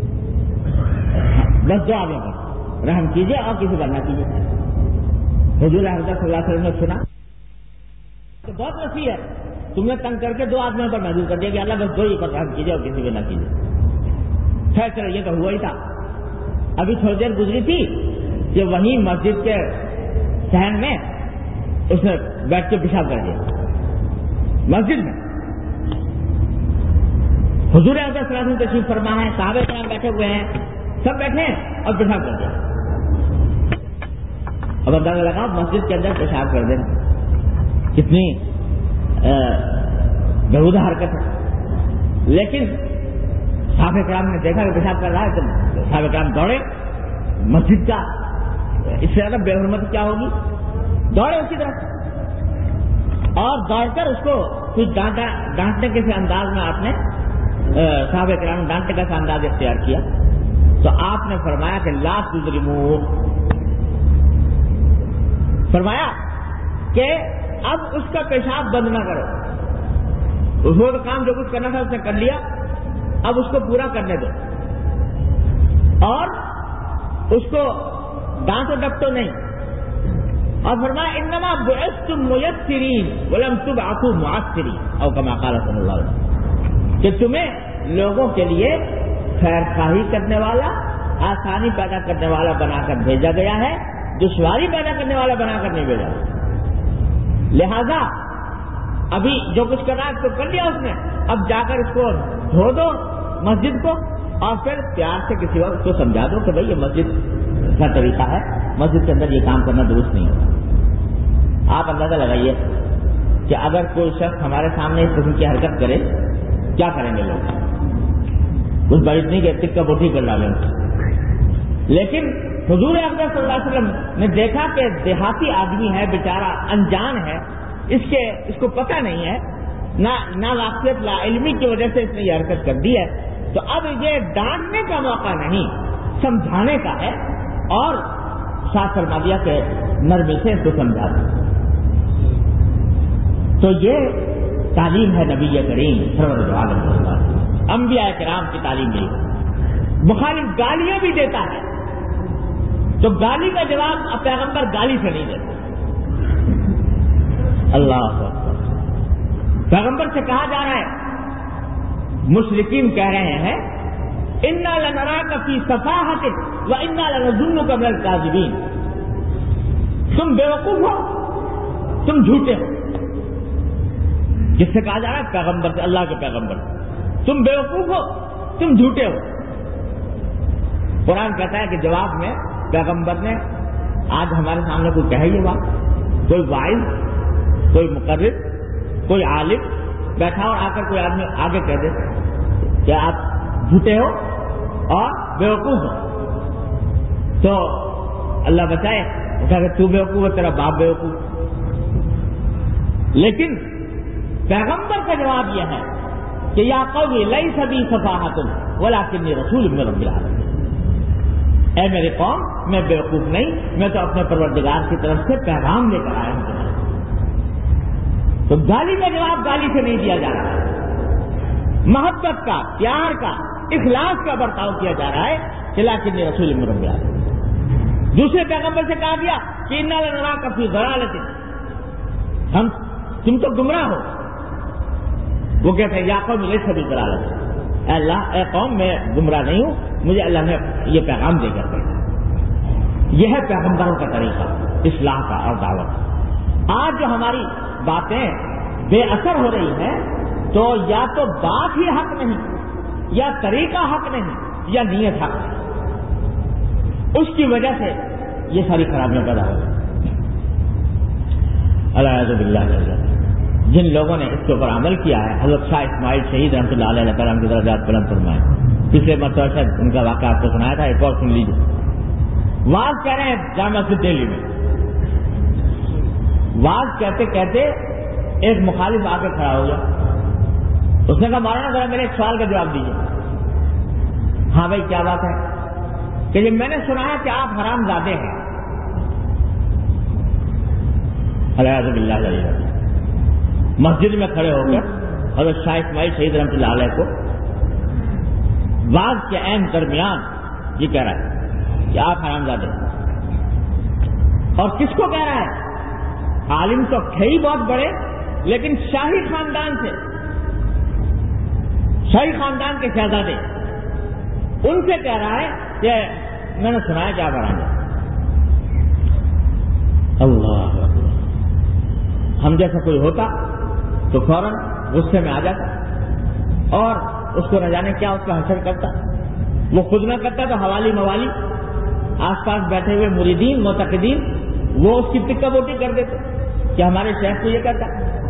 بس دعا میں رحم کیجیے اور کسی پر نہ کیجیے. حضور حضرت صلی اللہ علیہ وسلم نے سنا تو بہت وسیع ہے, تم نے تنگ کر کے دو آدمیوں پر محدود کر دیا کہ اللہ بس دو ہی پر رحم کیجیے اور کسی پہ نہ کیجیے. خیر چلو یہ تو ہوا ہی تھا. ابھی تھوڑی دیر گزری تھی کہ وہیں مسجد کے صحن میں اس نے بیٹھ کے پیشاب کر دیا. مسجد میں حضور اقدس صلی اللہ علیہ وسلم تشریف فرما ہے، صحابہ کرام بیٹھے ہوئے ہیں، سب بیٹھے ہیں اور پیشاب کر دیا. اب اندازہ لگا مسجد کے اندر پیشاب کر دینا کتنی بےہودہ حرکت ہے. لیکن صحابہ کرام نے دیکھا کہ پیشاب کر رہا ہے تو صحابہ کرام دوڑے. مسجد کا اس سے زیادہ بے حرمتی کیا ہوگی؟ دوڑے اسی طرف اور دوڑ کر اس کو کچھ ڈانٹنے کے انداز میں آپ نے صحابہ کرام نے ڈانٹنے کا انداز اختیار کیا. تو آپ نے فرمایا کہ لا تظلموہ، فرمایا کہ اب اس کا پیشاب بند نہ کرو. اس کو تو کام جو کچھ کرنا تھا اس نے کر لیا، اب اس کو پورا کرنے دو اور اس کو ڈانٹو ڈپٹو نہیں. اور فرمایا انما بعثتم میسرین ولم تبعثوا معسرین، او کما قال صلی اللہ علیہ وسلم، کہ تمہیں لوگوں کے لیے خیر خواہی کرنے والا، آسانی پیدا کرنے والا بنا کر بھیجا گیا ہے، دشواری پیدا کرنے والا بنا کر نہیں بھیجا. لہذا ابھی جو کچھ کرنا ہے اس کو کر لیا اس نے، اب جا کر اس کو دھو دو مسجد کو اور پھر پیار سے کسی وقت اس کو سمجھا دو کہ بھائی یہ مسجد کا طریقہ ہے، مسجد کے اندر یہ کام کرنا درست نہیں ہوتا. آپ اندازہ لگائیے کہ اگر کوئی شخص ہمارے سامنے اس قسم کی حرکت کرے کیا کریں گے لوگ؟ کچھ بڑی نہیں کہ ٹکا بوٹی کر ڈالیں. لیکن حضور اقدس صلی اللہ علیہ وسلم نے دیکھا کہ دیہاتی آدمی ہے، بیچارہ انجان ہے، اس کو پتہ نہیں ہے، نہ واقعیت لا علمی کی وجہ سے اس نے یہ حرکت کر دی ہے. تو اب یہ ڈانٹنے کا موقع نہیں، سمجھانے کا ہے اور ساتھ فرما دیا کہ نرمی سے اس کو سمجھا دیا. تو یہ تعلیم ہے نبی کریم سرور دو عالم صلی اللہ علیہ وسلم، انبیاء کرام کی تعلیم یہ. مخالف گالیاں بھی دیتا ہے تو گالی کا جواب پیغمبر گالی سے نہیں دیتا. اللہ اکبر. پیغمبر سے کہا جا رہا ہے، مشرکین کہہ رہے ہیں انا لنراک فی صفاحۃ وانا لنظنک من الکاذبین، تم بیوقوف ہو، تم جھوٹے ہو. جس سے کہا جا رہا ہے پیغمبر سے، اللہ کے پیغمبر سے، تم بیوقوف ہو، تم جھوٹے ہو. قرآن کہتا ہے کہ جواب میں پیغمبر نے آج ہمارے سامنے کوئی کہے یہ بات، کوئی واعظ، کوئی مقرر، کوئی عالم بیٹھا اور آ کر کوئی آدمی آگے کہہ دے کہ آپ جھوٹے ہو اور بیوقوف ہو، تو اللہ بچائے کہ تو بیوقوف ہے، تیرا باپ بیوقوف. لیکن پیغمبر کا جواب یہ ہے کہ یا قومی لیس بی صفاحۃ ولکنی رسول من رب العالمین، اے میری قوم میں بیوقوف نہیں، میں تو اپنے پروردگار کی طرف سے پیغام لے کر آیا ہوں. تو گالی کا جواب گالی سے نہیں دیا جا رہا ہے، محبت کا، پیار کا، اخلاص کا برتاؤ کیا جا رہا ہے کہ لکنی رسول من رب العالمین. دوسرے پیغمبر سے کہا گیا کہ انا لنراک فی ضلالۃ، تم تو گمراہ ہو. وہ کہتے ہیں یا قوم لیس بی ضلالۃ، اے اللہ، اے قوم میں گمراہ نہیں ہوں، مجھے اللہ نے یہ پیغام دے کر کہا. یہ ہے پیغمبروں کا طریقہ اصلاح کا اور دعوت. آج جو ہماری باتیں بے اثر ہو رہی ہیں تو یا تو بات ہی حق نہیں، یا طریقہ حق نہیں، یا نیت حق نہیں. اس کی وجہ سے یہ ساری خرابیاں پیدا ہو گئی. اعوذ باللہ. جن لوگوں نے اس کے اوپر عمل کیا ہے، حضرت شاہ اسماعیل شہید رحمۃ اللہ علیہ تعالیٰ کی درجات بلند فرمائے. پچھلے مرتبہ شاید ان کا واقعہ آپ کو سنایا تھا، ایک اور سن لیجیے. واز کہہ رہے ہیں جامعہ مسجد دہلی میں، واز کہتے کہتے ایک مخالف آ کے کھڑا ہو گیا. اس نے کہا مولانا ذرا میرے ایک سوال کا جواب دیجیے. ہاں بھائی کیا بات ہے؟ کہ یہ میں نے سنا ہے کہ آپ حرام زادے ہیں. اعوذ باللہ علیہ. مسجد میں کھڑے ہو کر حضرت شاہ اسماعیل شہید رحمۃ اللہ علیہ کو واز کے عین درمیان یہ کہہ رہا ہے کہ آپ حرام زادے ہیں. اور کس کو کہہ رہا ہے؟ عالم تو تھے ہی بہت بڑے، لیکن شاہی خاندان سے، شاہی خاندان کے شہزادے، ان سے کہہ رہا ہے کہ میں نے سنا ہے کہ آپ حرام زادے. اللہ، ہم جیسا کوئی ہوتا تو فوراً غصے میں آ جاتا اور اس کو نہ جانے کیا اس کا حشر کرتا. وہ خود نہ کرتا تو حوالی موالی آس پاس بیٹھے ہوئے مریدین معتقدین وہ اس کی ٹکا بوٹی کر دیتے کہ ہمارے شیخ کو یہ کہتا.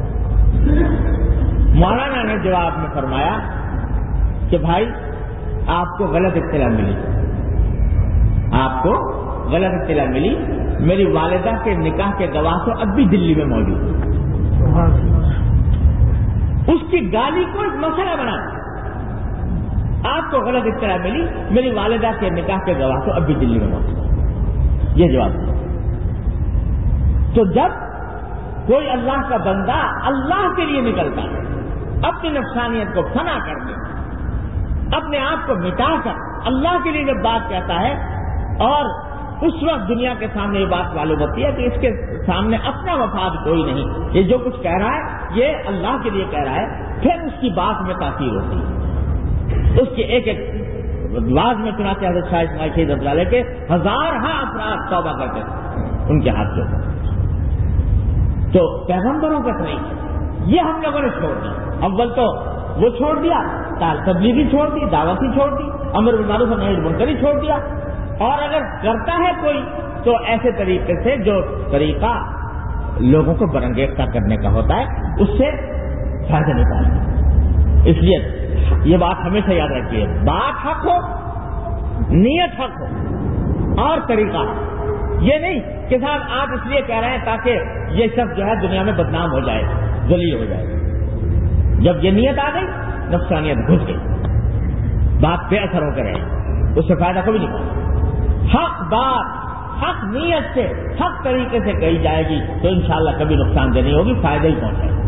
مولانا نے جواب میں فرمایا کہ بھائی آپ کو غلط اطلاع ملی, آپ کو غلط اطلاع ملی. میری والدہ کے نکاح کے گواہ تو اب بھی دلی میں موجود ہیں. اس کی گالی کو ایک مسئلہ بنا. آپ کو غلط اطلاع ملی, میری والدہ کے نکاح کے گواہ تو اب بھی دلی میں موجود ہیں. یہ جواب دیا. تو جب کوئی اللہ کا بندہ اللہ کے لیے نکلتا ہے, اپنی نفسانیت کو فنا کر کے, اپنے آپ کو مٹا کر اللہ کے لیے جب بات کہتا ہے, اور اس وقت دنیا کے سامنے یہ بات معلوم ہوتی ہے کہ اس کے سامنے اپنا مفاد کوئی نہیں, یہ جو کچھ کہہ رہا ہے یہ اللہ کے لیے کہہ رہا ہے, پھر اس کی بات میں تاثیر ہوتی ہے. اس کے ایک ایک واز میں چنانچہ حضرت شاہ اسماعیل شہید رحمۃ اللہ علیہ کے ہزارہ افراد توبہ کرتے تھے ان کے ہاتھ سے. تو پیغمبروں کا طریقہ یہ ہم لوگوں نے چھوڑ دیا. اول تو وہ چھوڑ دیا, تبلیغی چھوڑ دی, دعوتی چھوڑ دی, امر بالمعروف و نہی عن المنکر چھوڑ دیا, اور اگر کرتا ہے کوئی تو ایسے طریقے سے جو طریقہ لوگوں کو برانگیختہ کرنے کا ہوتا ہے اس سے فائدہ نکالنا. اس لیے یہ بات ہمیشہ یاد رکھیے, بات حق ہو, نیت حق ہو اور طریقہ. یہ نہیں کہ صاحب آپ اس لیے کہہ رہے ہیں تاکہ یہ شخص جو ہے دنیا میں بدنام ہو جائے, ذلیل ہو جائے. جب یہ نیت آ گئی نفسانیت گھس گئی, بات بے اثر ہو کر رہے, اس سے فائدہ کبھی نہیں. حق بات حق نیت سے حق طریقے سے کہی جائے گی تو انشاءاللہ کبھی نقصان دہ نہیں ہوگی, فائدہ ہی پہنچے گا.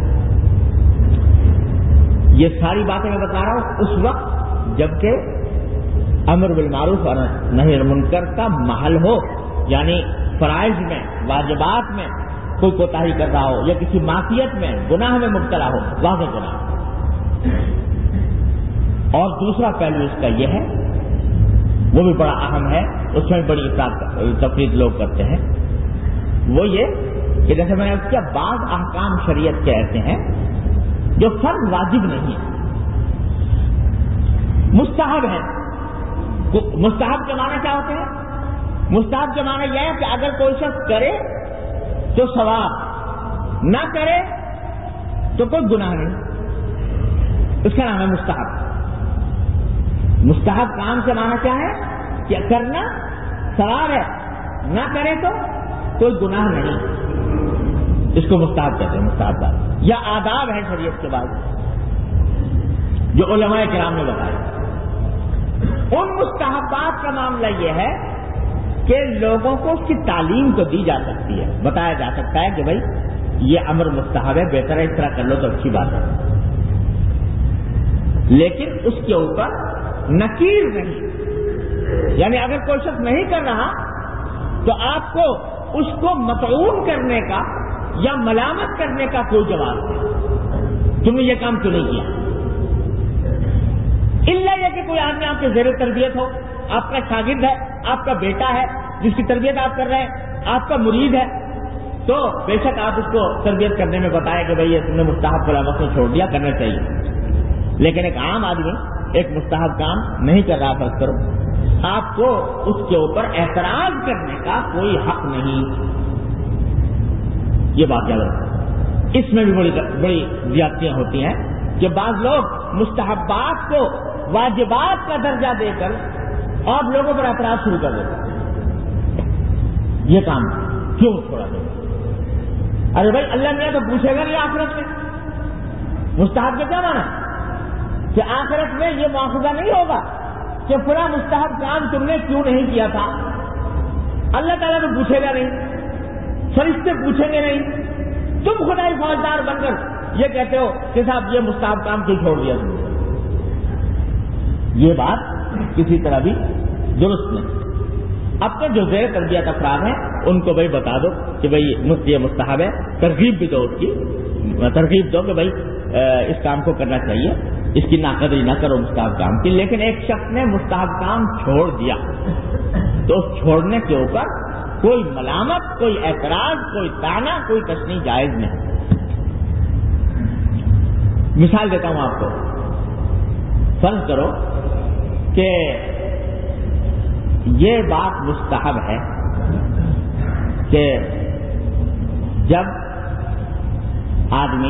یہ ساری باتیں میں بتا رہا ہوں اس وقت جبکہ امر بالمعروف اور نہی عن المنکر کا محل ہو, یعنی فرائض میں واجبات میں کوئی کوتاہی کر رہا ہو یا کسی معصیت میں گناہ میں مبتلا ہو, واضح گناہ. اور دوسرا پہلو اس کا یہ ہے, وہ بھی بڑا اہم ہے, اس میں بڑی تفریق لوگ کرتے ہیں, وہ یہ کہ جیسے میں نے اس کے بعض احکام شریعت کے ایسے ہیں جو فرض واجب نہیں ہے, مستحب ہے. مستحب کے معنی کیا ہوتے ہیں؟ مستحب کے معنی یہ ہے کہ اگر کوئی شخص کرے تو ثواب, نہ کرے تو کوئی گناہ نہیں. اس کا نام ہے مستحب. مستحب کام کے معنی کیا ہے کہ کرنا ثواب ہے, نہ کرے تو کوئی گناہ نہیں. اس کو مستحب کہتے ہیں. مستحب بات یا آداب ہے شریعت کے بعد جو علماء کرام نے بتایا. ان مستحبات کا معاملہ یہ ہے کہ لوگوں کو اس کی تعلیم تو دی جا سکتی ہے, بتایا جا سکتا ہے کہ بھائی یہ امر مستحب ہے, بہتر ہے اس طرح کر لو تو اچھی بات ہے, لیکن اس کے اوپر نکیر نہیں. یعنی اگر کوئی شخص نہیں کر رہا تو آپ کو اس کو مطعون کرنے کا یا ملامت کرنے کا کوئی جواب نہیں, تم نے یہ کام کیوں نہیں کیا. الا یہ کہ کوئی آدمی آپ کے زیر تربیت ہو, آپ کا شاگرد ہے, آپ کا بیٹا ہے جس کی تربیت آپ کر رہے ہیں, آپ کا مرید ہے, تو بے شک آپ اس کو تربیت کرنے میں بتائیں کہ بھائی یہ تم نے مستحب کو وقت میں چھوڑ دیا, کرنا چاہیے. لیکن ایک عام آدمی ایک مستحب کام نہیں کر رہا, فرض کرو, آپ کو اس کے اوپر اعتراض کرنے کا کوئی حق نہیں. یہ بات یاد رکھو. اس میں بھی بڑی زیادتیاں ہوتی ہیں کہ بعض لوگ مستحبات کو واجبات کا درجہ دے کر اور لوگوں پر اعتراض شروع کر دیتے ہیں. یہ کام کیوں چھوڑا دے؟ ارے بھائی اللہ نے تو پوچھے گا نہیں آخرت میں. مستحب کا کیا مانا کہ آخرت میں یہ مواخذہ نہیں ہوگا کہ پورا مستحب کام تم نے کیوں نہیں کیا تھا. اللہ تعالیٰ تو پوچھے گا نہیں, فرشتے پوچھیں گے نہیں. تم خدائی فوجدار بن کر یہ کہتے ہو کہ صاحب یہ مستحب کام کیوں چھوڑ دیا تم نے. یہ بات کسی طرح بھی درست نہیں. اپنے جو زیر تربیت افراد ہیں ان کو بھائی بتا دو کہ بھائی یہ مستحب ہے, ترغیب بھی دو, اس کی ترغیب دو کہ بھائی اس کام کو کرنا چاہیے, اس کی ناقدری نہ کرو مستحب کام کی. لیکن ایک شخص نے مستحب کام چھوڑ دیا تو اس چھوڑنے کے اوپر کوئی ملامت, کوئی اعتراض, کوئی طعنہ, کوئی تشنیع جائز نہیں. مثال دیتا ہوں آپ کو. فرض کرو کہ یہ بات مستحب ہے کہ جب آدمی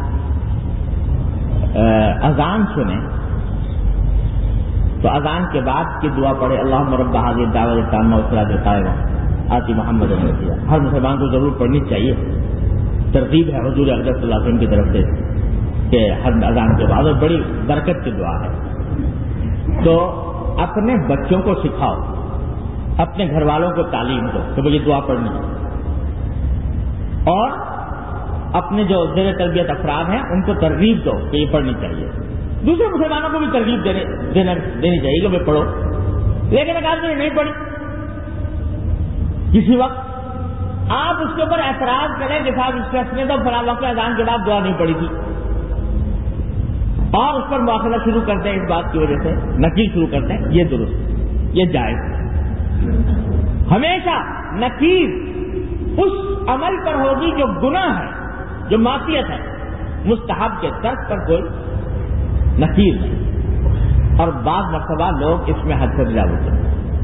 اذان سنے تو اذان کے بعد کی دعا پڑھے اللہم رب هذه الدعوة التامة والصلاة القائمة آتی محمد رسول اللہ. ہر مسلمان کو ضرور پڑھنی چاہیے. ترغیب ہے حضور اقدس صلی اللہ علیہ وسلم کی طرف سے کہ ہر اذان کے بعد، اور بڑی برکت کی دعا ہے. تو اپنے بچوں کو سکھاؤ، اپنے گھر والوں کو تعلیم دو کہ مجھے دعا پڑھنی ہے، اور اپنے جو زیر تربیت افراد ہیں ان کو ترغیب دو کہ یہ پڑھنی چاہیے. دوسرے مسلمانوں کو بھی ترغیب دینی چاہیے کہ بھائی پڑھو. لیکن اگر آپ نے نہیں پڑھی کسی وقت، آپ اس کے اوپر اعتراض کریں کہ صاحب اس نے تو فلاں وقت اذان کے بعد دعا نہیں پڑھی تھی، اور اس پر مواخذہ شروع کرتے ہیں اس بات کی وجہ سے، نکیر شروع کرتے ہیں، یہ درست، یہ جائز. ہمیشہ نکیر اس عمل پر ہوگی جو گناہ ہے، جو معصیت ہے. مستحب کے ترک پر کوئی نکیر نہیں. اور بعض مرتبہ لوگ اس میں حد سے زیادہ ہوتے ہیں،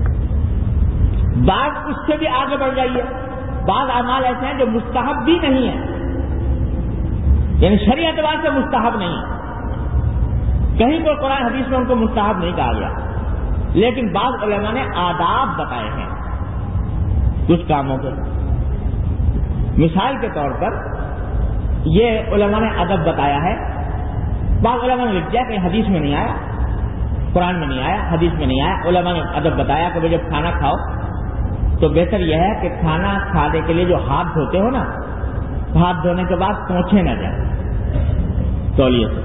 بعض اس سے بھی آگے بڑھ جائیے. بعض اعمال ایسے ہیں جو مستحب بھی نہیں ہیں، یعنی شرعی اعتبار سے مستحب نہیں ہے. کہیں پر قرآن حدیث میں ان کو مستحب نہیں کہا گیا، لیکن بعض علماء نے آداب بتائے ہیں کچھ کاموں کے. مثال کے طور پر یہ علماء نے ادب بتایا ہے. بعض علماء نے لکھ دیا کہ حدیث میں نہیں آیا، قرآن میں نہیں آیا، حدیث میں نہیں آیا. علماء نے ادب بتایا کہ جب کھانا کھاؤ تو بہتر یہ ہے کہ کھانا کھانے کے لیے جو ہاتھ دھوتے ہو نا، ہاتھ دھونے کے بعد پوچھے نہ جائیں تولیے سے.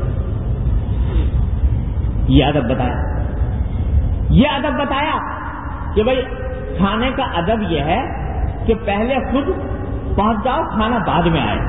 یہ ادب بتایا. یہ ادب بتایا کہ بھائی کھانے کا ادب یہ ہے کہ پہلے خود پہنچ جاؤ، کھانا بعد میں آئے.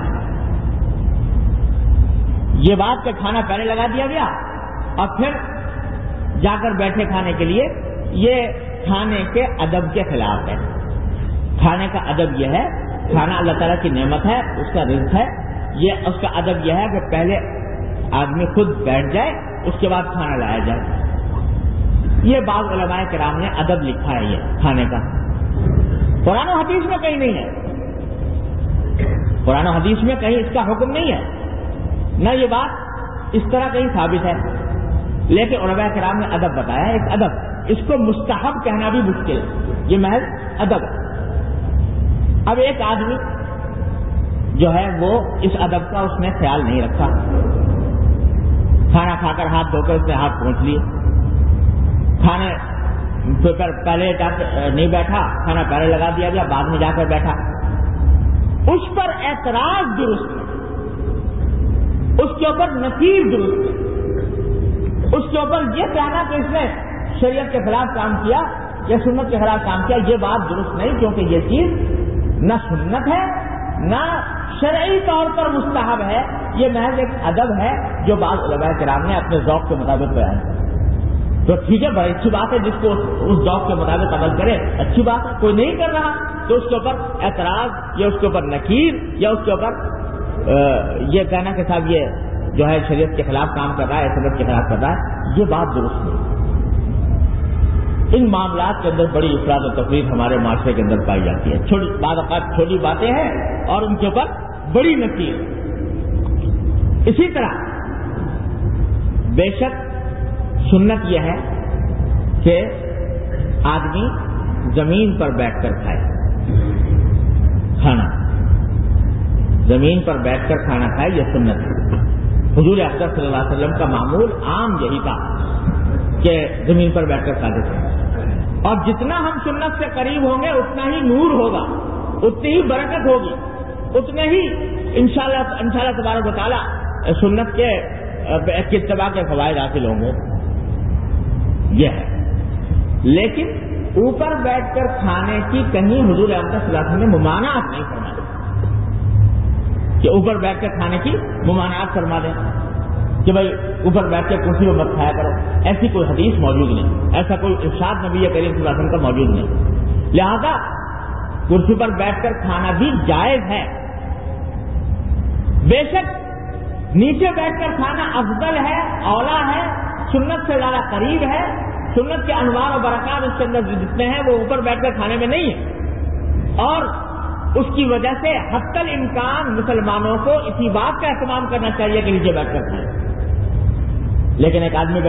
یہ بات کہ کھانا پہلے لگا دیا گیا اور پھر جا کر بیٹھے کھانے کے لیے، یہ کھانے کے ادب کے خلاف ہے. کھانے کا ادب یہ ہے، کھانا اللہ تعالیٰ کی نعمت ہے، اس کا رزق ہے. یہ اس کا ادب یہ ہے کہ پہلے آدمی خود بیٹھ جائے، اس کے بعد کھانا لایا جائے. یہ بعض علماء کرام نے ادب لکھا ہے یہ کھانے کا. قرآن و حدیث میں کہیں نہیں ہے، قرآن و حدیث میں کہیں اس کا حکم نہیں ہے، نہ یہ بات اس طرح کہیں ثابت ہے. لیکن علماء کرام نے ادب بتایا، ایک ادب. اس کو مستحب کہنا بھی مشکل ہے، یہ محض ادب ہے. اب ایک آدمی جو ہے وہ اس ادب کا اس نے خیال نہیں رکھا. کھانا کھا کر ہاتھ دھو کر اس نے ہاتھ پہنچ لیے، کھانے پر پہلے نہیں بیٹھا، کھانا پہلے لگا دیا گیا، بعد میں جا کر بیٹھا. اس پر اعتراض درست ہے، اس کے اوپر نکیر درست ہے. اس کے اوپر یہ کہنا کہ اس نے شریعت کے خلاف کام کیا یا سنت کے خلاف کام کیا، یہ بات درست نہیں، کیونکہ یہ چیز نہ سنت ہے نہ شرعی طور پر مستحب ہے. یہ محض ایک ادب ہے جو بعض علماء کرام نے اپنے ذوق کے مطابق بیان کیا. تو ٹھیک ہے، بڑی اچھی بات ہے، جس کو اس ذوق کے مطابق عمل کرے اچھی بات ہے. کوئی نہیں کر رہا تو اس کے اوپر اعتراض یا اس کے اوپر نکیر یا اس کے اوپر یہ کہنا کہ صاحب یہ جو ہے شریعت کے خلاف کام کر رہا ہے، سنت کے خلاف کر رہا ہے، یہ بات درست نہیں. ان معاملات کے اندر بڑی افراد و تفریح ہمارے معاشرے کے اندر پائی جاتی ہے. بعض اوقات چھوٹی باتیں ہیں اور ان کے اوپر بڑی نکیر. اسی طرح بے شک سنت یہ ہے کہ آدمی زمین پر بیٹھ کر کھائے کھانا، زمین پر بیٹھ کر کھانا کھائے، یہ سنت ہے. حضور اقدس صلی اللہ علیہ وسلم کا معمول عام یہی تھا کہ زمین پر بیٹھ کر کھاتے تھے. اور جتنا ہم سنت سے قریب ہوں گے اتنا ہی نور ہوگا، اتنی ہی برکت ہوگی، اتنے ہی انشاءاللہ تبارک و تعالیٰ سنت کے اتباع کے فوائد حاصل ہوں گے. یہ ہے. لیکن اوپر بیٹھ کر کھانے کی کہیں حضور اقدس صلی اللہ علیہ وسلم نے ممانعت نہیں فرمائی کہ اوپر بیٹھ کر کھانے کی ممانعت فرما دیں کہ بھائی اوپر بیٹھ کے کرسی پر مت کھایا کرو. ایسی کوئی حدیث موجود نہیں، ایسا کوئی ارشاد نبی کریم صلی اللہ علیہ وسلم کا موجود نہیں. لہذا کرسی پر بیٹھ کر کھانا بھی جائز ہے. بے شک نیچے بیٹھ کر کھانا افضل ہے، اولا ہے، سنت سے زیادہ قریب ہے، سنت کے انوار و برکات اس کے اندر جتنے ہیں وہ اوپر بیٹھ کر کھانے میں نہیں ہے، اور اس کی وجہ سے حتی الامکان مسلمانوں کو اسی بات کا اہتمام کرنا چاہیے کہ نیچے بیٹھ کر کھائیں۔ لیکن ایک آدمی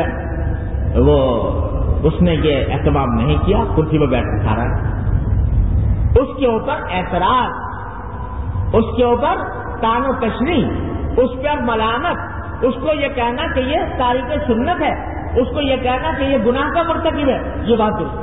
اس نے یہ اہتمام نہیں کیا، کرسی پر بیٹھ کر کھا رہا ہے، اس کے اوپر اعتراض، اس کے اوپر طعن و تشنیع، اس پر ملامت، اس کو یہ کہنا کہ یہ تارک سنت ہے، اس کو یہ کہنا کہ یہ گناہ کا مرتکب ہے، یہ بات درست،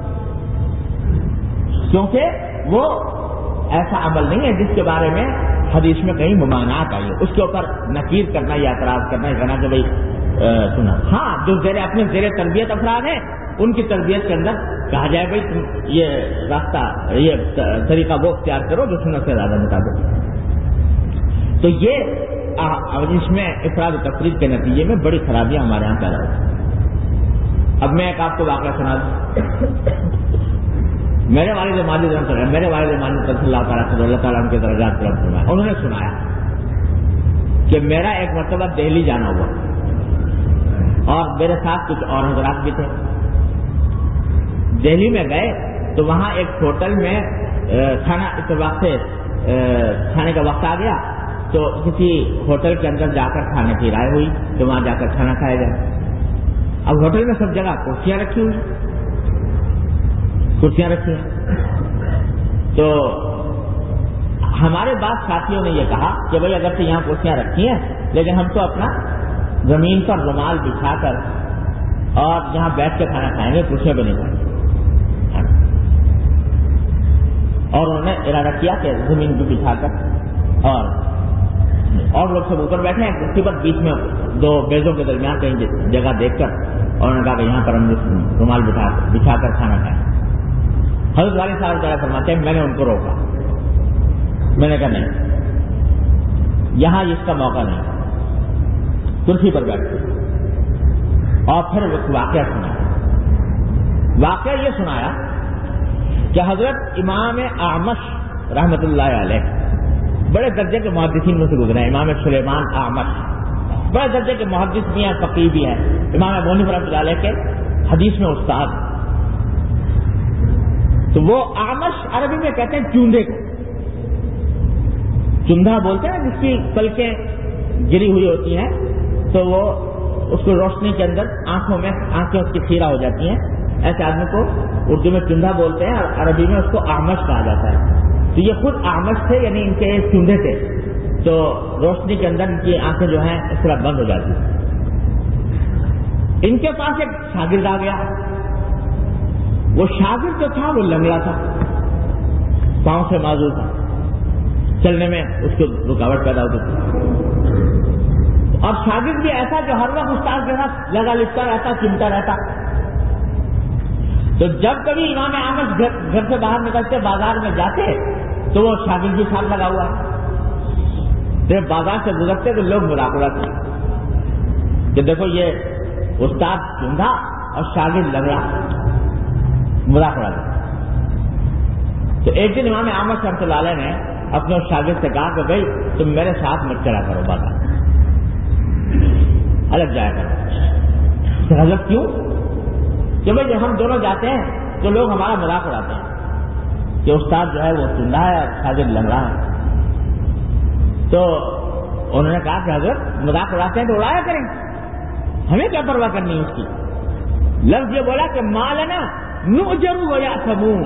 کیونکہ وہ ایسا عمل نہیں ہے جس کے بارے میں حدیث میں کہیں ممانعت آئی ہے، اس کے اوپر نکیر کرنا یا اعتراض کرنا، یہ کہنا کہ بھائی سنا۔ ہاں، جو اپنے زیر تربیت افراد ہیں ان کی تربیت کے اندر کہا جائے بھائی تم یہ راستہ، یہ طریقہ وہ اختیار کرو جو سنت سے زیادہ مطابق۔ تو یہ اس میں افراد و تفرید کے نتیجے میں بڑی خرابیاں ہمارے یہاں پیدا ہوتی۔ اب میں ایک آپ کو واقعہ سنا دوں۔ میرے والد ماجد رضی اللہ تعالیٰ عنہ کے درجات بلند فرمائے، انہوں نے سنایا کہ میرا ایک مرتبہ دہلی جانا ہوا اور میرے ساتھ کچھ اور حضرات بھی تھے۔ دہلی میں گئے تو وہاں ایک ہوٹل میں کھانا اس وقت سے کھانے کا وقت آ گیا، تو کسی ہوٹل کے اندر جا کر کھانے کی رائے ہوئی کہ وہاں جا کر کھانا کھایا جائے۔ اب ہوٹل میں سب جگہ کرسیاں رکھی ہیں، تو ہمارے بعض ساتھیوں نے یہ کہا کہ بھائی اگر تو یہاں کرسیاں رکھی ہیں لیکن ہم تو اپنا زمین پر رومال بچھا کر اور جہاں بیٹھ کے کھانا کھائیں گے، کرسیوں پہ نہیں کھائیں گے۔ اور انہوں نے ارادہ کیا کہ زمین پہ بچھا کر اور لوگ سب اوپر بیٹھے ہیں کرسی پر، بیچ میں دو بیزوں کے درمیان کہیں جگہ دیکھ کر، اور انہوں نے کہا کہ یہاں پر ہم رومال بچھا کر کھانا کھائیں۔ حضرت والد صاحب تعالیٰ فرماتے ہیں میں نے ان کو روکا، میں نے کہا نہیں، یہاں اس کا موقع نہیں، کرسی پر بیٹھتے۔ اور پھر واقعہ یہ سنایا کہ حضرت امام اعمش رحمت اللہ علیہ بڑے درجے کے محدثین میں سے گزرے ہیں، امام سلیمان اعمش بڑے درجے کے محدث بھی ہیں، فقیہ بھی ہیں، امام ابو حنیفہ رحمۃ اللہ علیہ کے حدیث میں استاد۔ تو وہ اعمش عربی میں کہتے ہیں چوندے کو، چندھا بولتے ہیں جس کی پلکیں گری ہوئی ہوتی ہیں، تو وہ اس کو روشنی کے اندر آنکھیں اس کی خیرہ ہو جاتی ہیں، ایسے آدمی کو اردو میں چندھا بولتے ہیں اور عربی میں اس کو اعمش کہا جاتا ہے۔ تو یہ خود اعمش تھے، یعنی ان کے چندھے تھے، تو روشنی کے اندر ان کی آنکھیں جو ہیں اس طرح بند ہو جاتی ہیں۔ ان کے پاس ایک شاگرد آ گیا، وہ شاگرد جو تھا وہ لنگڑا تھا، پاؤں سے معذور تھا، چلنے میں اس کو رکاوٹ پیدا ہوتی تھی، اور شاگرد بھی ایسا جو ہر وقت استاد کے ساتھ لگا لپٹا رہتا، چمٹا رہتا۔ تو جب کبھی امام اعمش گھر سے باہر نکلتے، بازار میں جاتے، تو وہ شاگرد بھی ساتھ لگا ہوا ہے، جب بازار سے گزرتے تو لوگ مذاق اڑاتے کہ دیکھو یہ استاد چندھا اور شاگرد لنگڑا، مذاق اڑاتے۔ تو ایک دن امام اعمش رحمۃ اللہ علیہ نے اپنے اس شاگرد سے کہا کہ بھائی تم میرے ساتھ مت چلا کرو، بازار الگ جایا کرو۔ حضرت کیوں؟ کہ بھائی جب ہم دونوں جاتے ہیں تو لوگ ہمارا مذاق اڑاتے ہیں کہ استاد جو ہے وہ چندھا ہے اور شاگرد لنگڑا ہے۔ تو انہوں نے کہا کہ حضرت مذاق اڑاتے ہیں تو اڑایا کریں، ہمیں کیا پرواہ کرنی ہے اس کی۔ لفظ یہ بولا کہ مالنا نؤجر ویأثمون،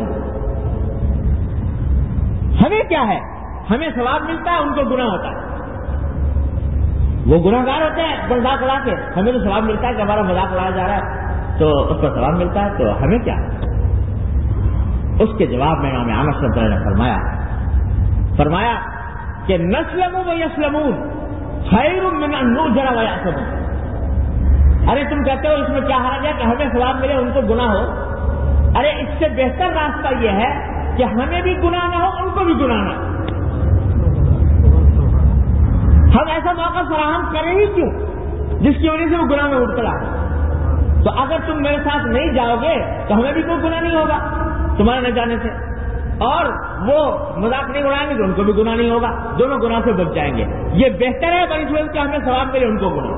ہمیں کیا ہے، ہمیں ثواب ملتا ہے، ان کو گناہ ہوتا ہے۔ وہ گناہ گار ہوتے ہیں مذاق اڑا کے، ہمیں تو ثواب ملتا ہے کہ ہمارا مذاق اڑایا جا رہا ہے تو اس کا ثواب ملتا ہے، تو ہمیں کیا۔ اس کے جواب میں امام اعمش رحمۃ اللہ نے فرمایا کہ نسلم ویسلمون خیر من ان نؤجر ویأثمون۔ ارے تم کہتے ہو اس میں کیا حرج ہے کہ ہمیں ثواب ملے ان کو گناہ ہو؟ ارے اس سے بہتر راستہ یہ ہے کہ ہمیں بھی گناہ نہ ہو، ان کو بھی گناہ نہ ہو۔ ہم ایسا موقع فراہم کریں ہی کیوں جس کی وجہ سے وہ گناہ میں مبتلا ہو؟ تو اگر تم میرے ساتھ نہیں جاؤ گے تو ہمیں بھی کوئی گناہ نہیں ہوگا تمہارے نہ جانے سے۔ اور وہ مذاق نہیں اڑائیں گے تو ان کو بھی گناہ نہیں ہوگا، دونوں گناہ سے بچ جائیں گے. یہ بہتر ہے بنسبت کہ ہمیں ثواب ملے ان کو گناہ.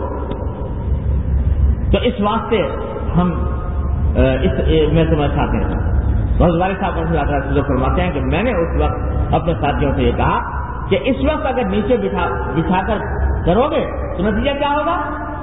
تو اس واسطے ہم میں تمہیں ساتھ ہیں. بہت بارے صاحب فرماتے ہیں کہ میں نے اس وقت اپنے ساتھیوں سے یہ کہا کہ اس وقت اگر نیچے بچھا کر کرو گے تو نتیجہ کیا ہوگا؟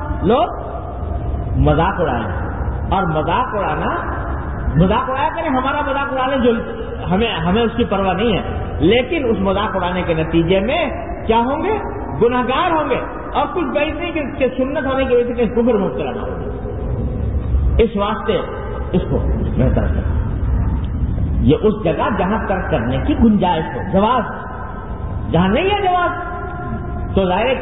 لوگ مذاق اڑائیں گے، اور مذاق اڑایا کریں، ہمارا مذاق اڑانے جو ہمیں اس کی پرواہ نہیں ہے، لیکن اس مذاق اڑانے کے نتیجے میں کیا ہوں گے؟ گناہگار ہوں گے، اور کچھ بعید نہیں کہ سنت ہونے کی وجہ سے کفر مبتلا نہ ہوں گے. اس واسطے اس کو بہتر کرنا یہ اس جگہ جہاں ترک کرنے کی گنجائش ہو، جواز. جہاں نہیں ہے جواز تو ظاہر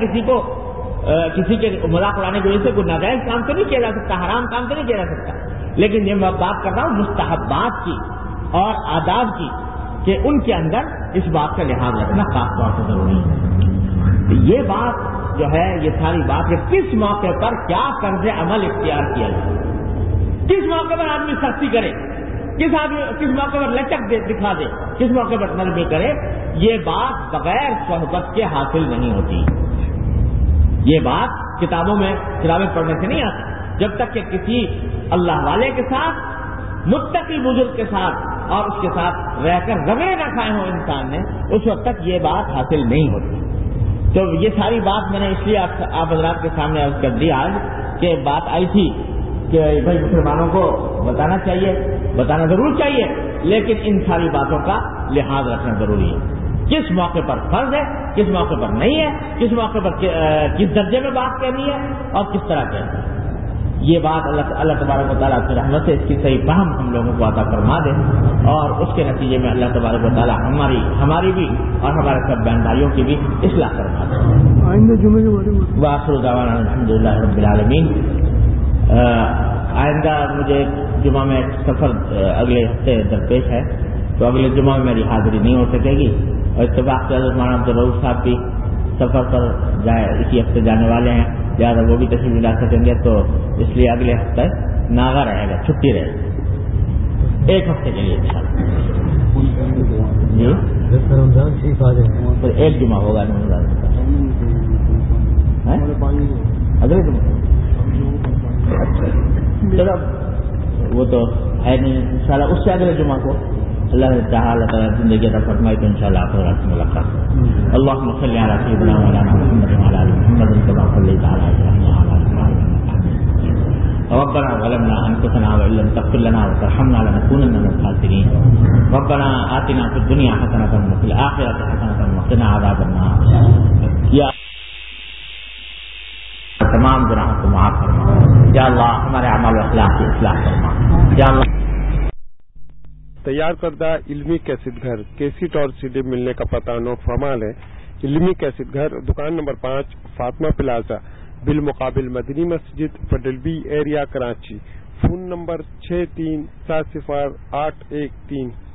کسی کے مذاق اڑانے کی وجہ سے کوئی ناجائز کام تو نہیں کیا جا سکتا، حرام کام تو نہیں کیا جا سکتا. لیکن یہ میں بات کر رہا ہوں مستحبات کی اور آداب کی کہ ان کے اندر اس بات کا لحاظ رکھنا خاص طور سے ضروری ہے. یہ بات جو ہے یہ ساری بات کہ کس موقع پر کیا طرز عمل اختیار کیا جائے، کس موقع پر آدمی سختی کرے، کس موقع پر لچک دکھا دے، کس موقع پر نرمی کرے، یہ بات بغیر صحبت کے حاصل نہیں ہوتی. یہ بات کتابیں پڑھنے سے نہیں آتی. جب تک کہ کسی اللہ والے کے ساتھ، متقی بزرگ کے ساتھ اور اس کے ساتھ رہ کر رگڑے نہ کھائے ہوں انسان نے، اس وقت تک یہ بات حاصل نہیں ہوتی. تو یہ ساری بات میں نے اس لیے آپ حضرات کے سامنے عرض کر دی آج کہ بات آئی تھی کہ بھائی مسلمانوں کو بتانا ضرور چاہیے، لیکن ان ساری باتوں کا لحاظ رکھنا ضروری ہے. کس موقع پر فرض ہے، کس موقع پر نہیں ہے، کس موقع پر کس درجے میں بات کہنی ہے اور کس طرح کہنی ہے. یہ بات اللہ تبارک و تعالیٰ کی رحمت سے اس کی صحیح فہم ہم لوگوں کو عطا فرما دے، اور اس کے نتیجے میں اللہ تبارک و تعالیٰ ہماری بھی اور ہمارے سب بہن بھائیوں کی بھی اصلاح فرما دے. آئندہ جمعے کے بارے میں وآخر دعوانا الحمدللہ رب العالمین. آئندہ مجھے جمعہ میں سفر اگلے ہفتے درپیش ہے، تو اگلے جمعہ میں میری حاضری نہیں ہو سکے گی، اور اتفاق سے حضرت مولانا عبدالرؤوف صاحب بھی سفر پر اسی ہفتے جانے والے ہیں، لہٰذا وہ بھی تشریف لا سکیں گے. تو اس لیے اگلے ہفتے ناغا رہے گا، چھٹی رہے گی ایک ہفتے کے لیے انشاءاللہ. جی رمضان ٹھیک آ جائے پھر ایک جمعہ ہوگا اگلے جمعہ. چلو وہ تو ہے نہیں انشاءاللہ، اس سے اگلے جمعہ کو اللہ تعالیٰ اللہ تعالیٰ زندگی عطا فرمائے تو انشاءاللہ آپ سے ملاقات. اللهم صل على سيدنا مولانا محمد وعلى ال محمد كما صليت على ابراهيم وعلى ال ابراهيم. ربنا ظلمنا انفسنا وان لم تغفر لنا وترحمنا لنكونن من الخاسرين. ربنا آتنا في الدنيا حسنة وفي الآخرة حسنة وقنا عذاب النار. یا تمام گناہوں کو معاف فرما. یا اللہ ہمارے اعمال و اخلاق کی اصلاح فرما. یا اللہ تیار کردہ علمی کیسٹ گھر کیسٹ اور CD ملنے کا پتہ نو فرمال ہے. علمی کیسٹ گھر دکان نمبر 5 فاطمہ پلازا بالمقابل Madani Masjid Patel B area Karachi. Phone number 63708113.